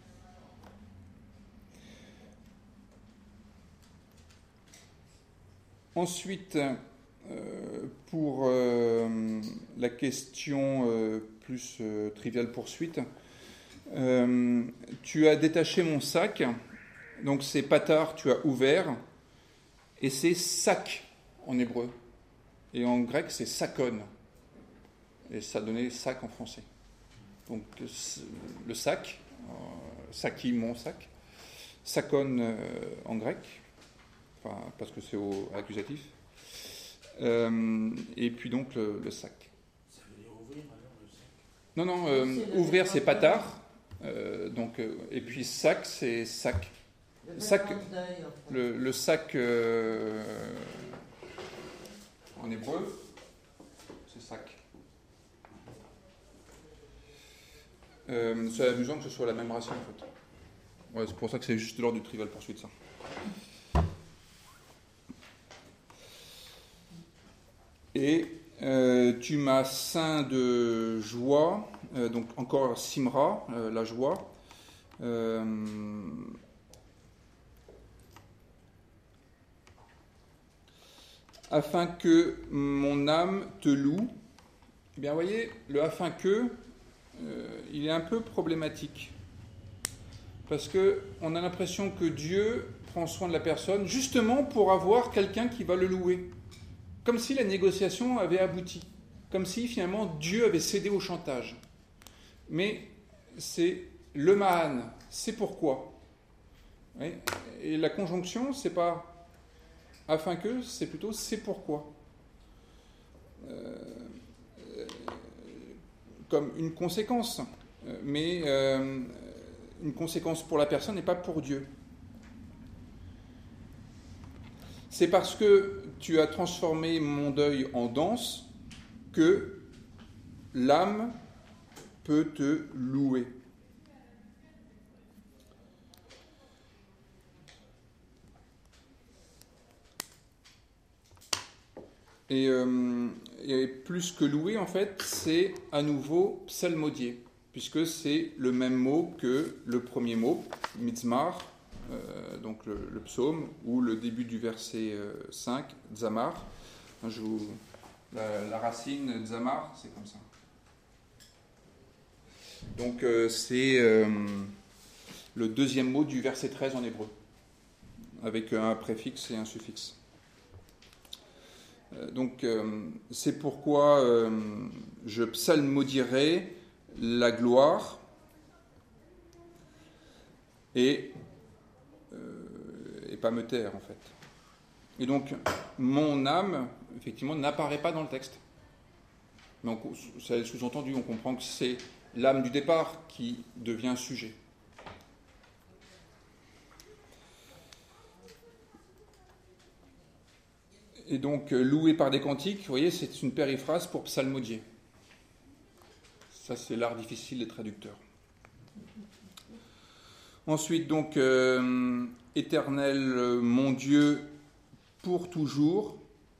Ensuite, euh, pour euh, la question euh, plus euh, triviale poursuite, euh, tu as détaché mon sac, donc c'est patar, tu as ouvert, et c'est sac en hébreu. Et en grec, c'est sakon. Et ça donnait sac en français. Donc le sac, euh, saki, mon sac, sakon euh, en grec, enfin, parce que c'est au accusatif. Euh, et puis donc le, le sac. Ça veut dire ouvrir alors le sac? Non, non, euh, c'est ouvrir c'est patar. Euh, donc, euh, et puis sac c'est sac. Le Sac, vêtement de deuil, en fait. le, le sac euh, en hébreu, c'est sac. Euh, c'est amusant que ce soit la même racine en fait. Ouais, c'est pour ça que c'est juste l'ordre du trivial poursuite ça. Et euh, tu m'as ceint de joie, euh, donc encore Simra, euh, la joie. Euh, afin que mon âme te loue. Eh bien, vous voyez, le afin que, euh, il est un peu problématique. Parce qu'on a l'impression que Dieu prend soin de la personne justement pour avoir quelqu'un qui va le louer. Comme si la négociation avait abouti. Comme si finalement Dieu avait cédé au chantage. Mais c'est le Mahan, c'est pourquoi. Oui. Et la conjonction, c'est pas afin que, c'est plutôt c'est pourquoi. Euh, euh, comme une conséquence. Mais euh, une conséquence pour la personne et pas pour Dieu. C'est parce que tu as transformé mon deuil en danse que l'âme peut te louer. Et, euh, et plus que louer, en fait, c'est à nouveau psalmodier, puisque c'est le même mot que le premier mot, mitzmar, euh, donc le, le psaume, ou le début du verset euh, cinq, Tzamar. Je vous, la, la racine Tzamar, c'est comme ça. Donc euh, c'est euh, le deuxième mot du verset treize en hébreu, avec un préfixe et un suffixe. Euh, donc euh, c'est pourquoi euh, je psalmodierai la gloire et, euh, et pas me taire en fait. Et donc mon âme, effectivement, n'apparaît pas dans le texte. Mais on, c'est sous-entendu, on comprend que c'est l'âme du départ qui devient sujet. Et donc, euh, loué par des cantiques, vous voyez, c'est une périphrase pour psalmodier. Ça, c'est l'art difficile des traducteurs. Ensuite, donc, euh, éternel mon Dieu, pour toujours,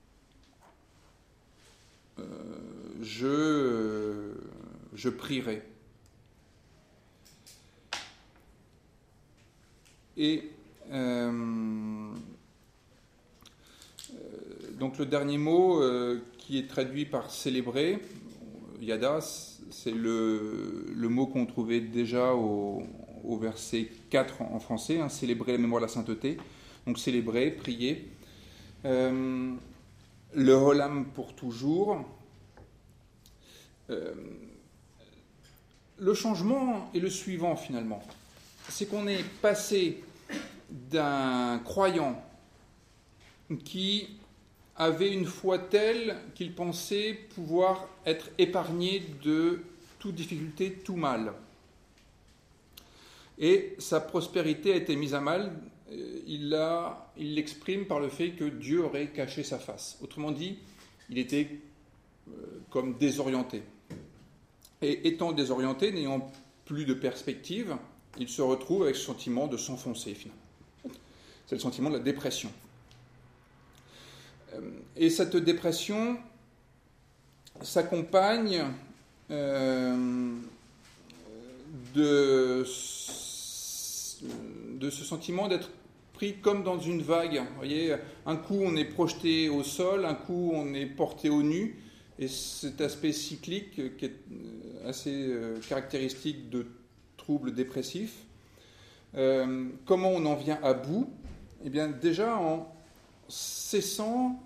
euh, je, euh, je prierai. Et euh, euh, donc le dernier mot euh, qui est traduit par célébrer, yada, c'est le, le mot qu'on trouvait déjà au, au verset quatre en, en français, hein, célébrer la mémoire de la sainteté. Donc célébrer, prier. Euh, le Olam pour toujours. Euh, le changement est le suivant finalement. C'est qu'on est passé d'un croyant qui avait une foi telle qu'il pensait pouvoir être épargné de toute difficulté, tout mal. Et sa prospérité a été mise à mal. Il, a, il l'exprime par le fait que Dieu aurait caché sa face. Autrement dit, il était euh, comme désorienté. Et étant désorienté, n'ayant plus de perspective, il se retrouve avec ce sentiment de s'enfoncer, finalement. C'est le sentiment de la dépression. Et cette dépression s'accompagne euh, de, de ce sentiment d'être pris comme dans une vague. Vous voyez, un coup on est projeté au sol, un coup on est porté au nu, et cet aspect cyclique qui est assez caractéristique de troubles dépressifs. Euh, comment on en vient à bout? Eh bien, déjà en cessant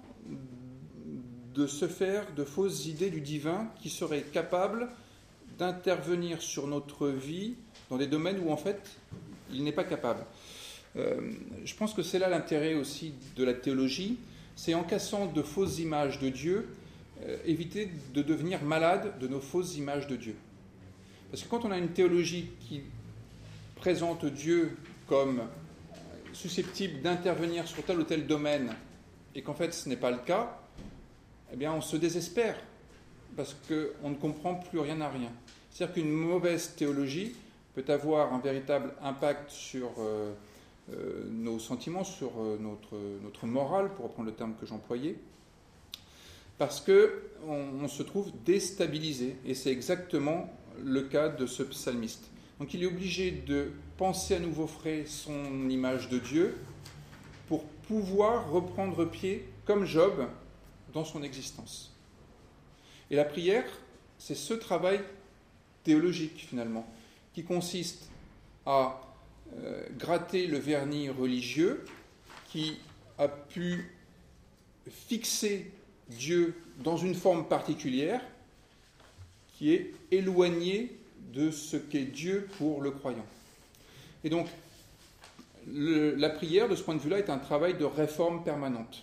de se faire de fausses idées du divin qui seraient capables d'intervenir sur notre vie dans des domaines où en fait il n'est pas capable. Euh, je pense que c'est là l'intérêt aussi de la théologie, c'est en cassant de fausses images de Dieu, euh, éviter de devenir malade de nos fausses images de Dieu. Parce que quand on a une théologie qui présente Dieu comme susceptible d'intervenir sur tel ou tel domaine et qu'en fait ce n'est pas le cas, eh bien on se désespère parce qu'on ne comprend plus rien à rien. C'est-à-dire qu'une mauvaise théologie peut avoir un véritable impact sur euh, euh, nos sentiments, sur euh, notre, notre morale, pour reprendre le terme que j'employais, parce qu'on on se trouve déstabilisé, et c'est exactement le cas de ce psalmiste. Donc il est obligé de penser à nouveau frais son image de Dieu pour pouvoir reprendre pied, comme Job, dans son existence. Et la prière, c'est ce travail théologique finalement, qui consiste à euh, gratter le vernis religieux qui a pu fixer Dieu dans une forme particulière qui est éloignée de ce qu'est Dieu pour le croyant. Et donc, le, la prière, de ce point de vue-là, est un travail de réforme permanente.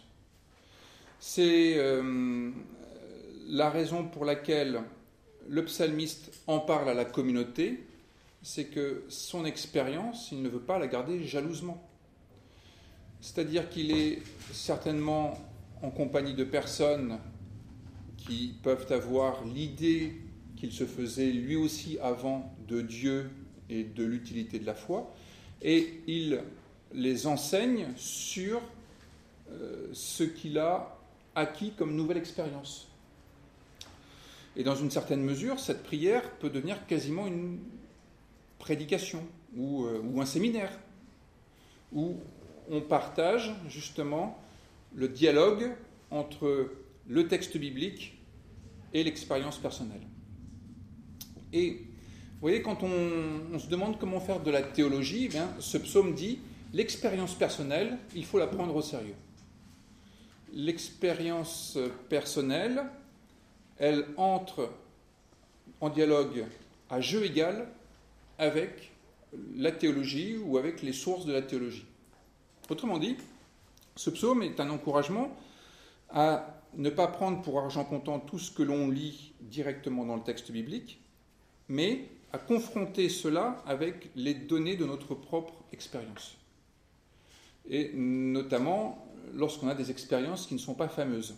C'est euh, la raison pour laquelle le psalmiste en parle à la communauté, c'est que son expérience, il ne veut pas la garder jalousement. C'est-à-dire qu'il est certainement en compagnie de personnes qui peuvent avoir l'idée qu'il se faisait lui aussi avant de Dieu et de l'utilité de la foi, et il les enseigne sur euh, ce qu'il a acquis comme nouvelle expérience. Et dans une certaine mesure, cette prière peut devenir quasiment une prédication ou, euh, ou un séminaire, où on partage justement le dialogue entre le texte biblique et l'expérience personnelle. Et vous voyez, quand on, on se demande comment faire de la théologie, eh bien, ce psaume dit « l'expérience personnelle, il faut la prendre au sérieux ». L'expérience personnelle, elle entre en dialogue à jeu égal avec la théologie ou avec les sources de la théologie. Autrement dit, ce psaume est un encouragement à ne pas prendre pour argent comptant tout ce que l'on lit directement dans le texte biblique, mais à confronter cela avec les données de notre propre expérience. Et notamment lorsqu'on a des expériences qui ne sont pas fameuses.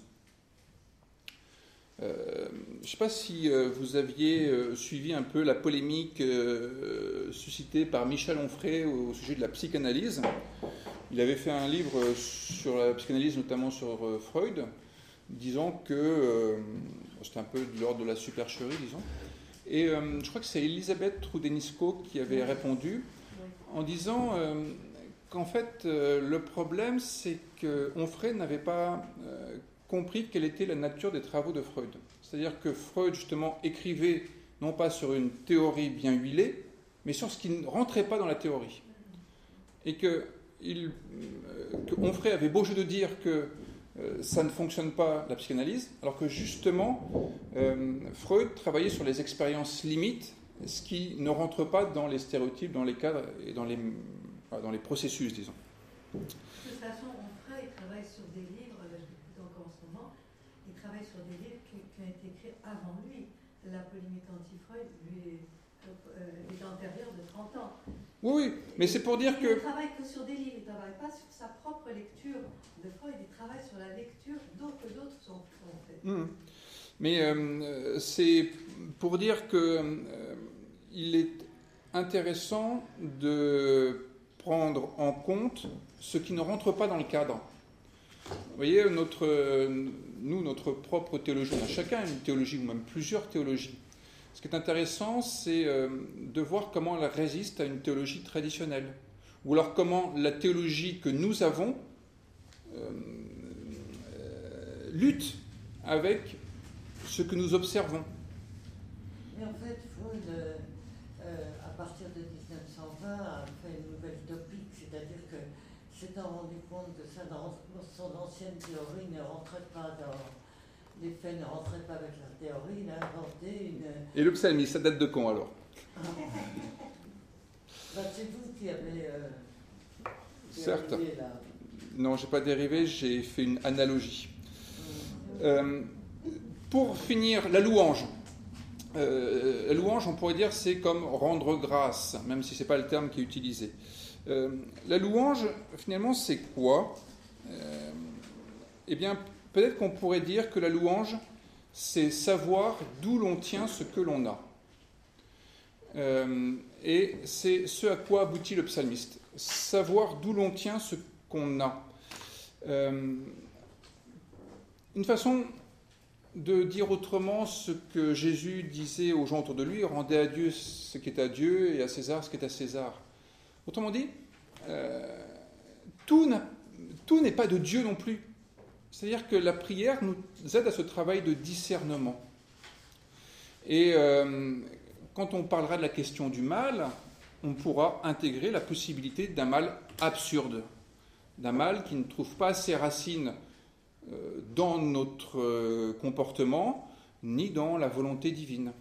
Euh, je ne sais pas si euh, vous aviez euh, suivi un peu la polémique euh, suscitée par Michel Onfray au, au sujet de la psychanalyse. Il avait fait un livre sur la psychanalyse, notamment sur euh, Freud, disant que euh, c'était un peu de l'ordre de la supercherie, disons. Et euh, je crois que c'est Elisabeth Trudenisco qui avait répondu en disant euh, qu'en fait, euh, le problème, c'est qu'Onfray n'avait pas euh, compris quelle était la nature des travaux de Freud. C'est-à-dire que Freud, justement, écrivait non pas sur une théorie bien huilée, mais sur ce qui ne rentrait pas dans la théorie. Et que, il, euh, que Onfray avait beau jeu de dire que euh, ça ne fonctionne pas, la psychanalyse, alors que justement, euh, Freud travaillait sur les expériences limites, ce qui ne rentre pas dans les stéréotypes, dans les cadres et dans les, dans les processus, disons. De toute façon, Onfray travaille sur des livres, je l'écoute encore en ce moment, il travaille sur des livres qui, qui ont été écrits avant lui. La polémique anti-Freud lui est, euh, est antérieure de trente ans. Oui, oui, mais c'est pour dire il que... Il ne travaille que sur des livres, il ne travaille pas sur sa propre lecture de Freud, il travaille sur la lecture d'autres que d'autres sont, sont faits. Mmh. Mais euh, c'est pour dire que euh, il est intéressant de prendre en compte ce qui ne rentre pas dans le cadre. Vous voyez, notre, nous, notre propre théologie, on a chacun une théologie, ou même plusieurs théologies. Ce qui est intéressant, c'est euh, de voir comment elle résiste à une théologie traditionnelle. Ou alors comment la théologie que nous avons euh, euh, lutte avec ce que nous observons. Mais en fait, Freud, euh, euh, à partir de dix-neuf cent vingt, a fait une nouvelle topique, c'est-à-dire que s'étant rendu compte que ça, dans son ancienne théorie ne rentrait pas dans... Les faits ne rentraient pas avec la théorie, il a inventé une... Et le psalmiste, ça date de quand alors? Ah. Bah, c'est vous qui avez... Euh, Certes. dérivé, là. Non, je n'ai pas dérivé, j'ai fait une analogie. Mmh. Euh, pour finir, la louange. Euh, la louange, on pourrait dire, c'est comme rendre grâce, même si ce n'est pas le terme qui est utilisé. Euh, la louange, finalement, c'est quoi? euh, Eh bien, peut-être qu'on pourrait dire que la louange, c'est savoir d'où l'on tient ce que l'on a. Euh, et c'est ce à quoi aboutit le psalmiste. Savoir d'où l'on tient ce qu'on a. Euh, une façon de dire autrement ce que Jésus disait aux gens autour de lui, rendez à Dieu ce qui est à Dieu et à César ce qui est à César. Autrement dit, euh, tout, n'a, tout n'est pas de Dieu non plus. C'est-à-dire que la prière nous aide à ce travail de discernement. Et euh, quand on parlera de la question du mal, on pourra intégrer la possibilité d'un mal absurde, d'un mal qui ne trouve pas ses racines euh, dans notre euh, comportement, ni dans la volonté divine.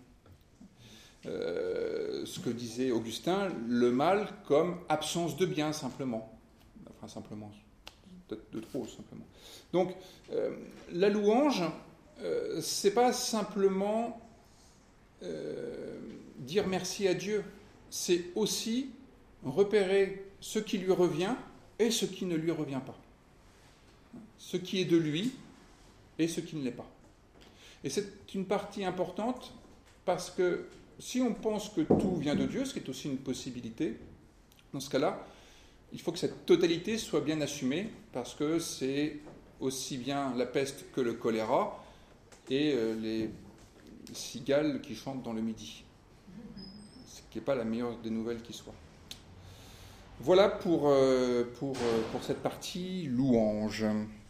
Euh, ce que disait Augustin, le mal comme absence de bien, simplement. Enfin, simplement, peut-être de trop, simplement. Donc, euh, la louange, euh, c'est pas simplement euh, dire merci à Dieu, c'est aussi repérer ce qui lui revient et ce qui ne lui revient pas. Ce qui est de lui et ce qui ne l'est pas. Et c'est une partie importante parce que si on pense que tout vient de Dieu, ce qui est aussi une possibilité, dans ce cas-là, il faut que cette totalité soit bien assumée parce que c'est aussi bien la peste que le choléra et euh, les cigales qui chantent dans le midi. Ce qui n'est pas la meilleure des nouvelles qui soit. Voilà pour, euh, pour, euh, pour cette partie louange.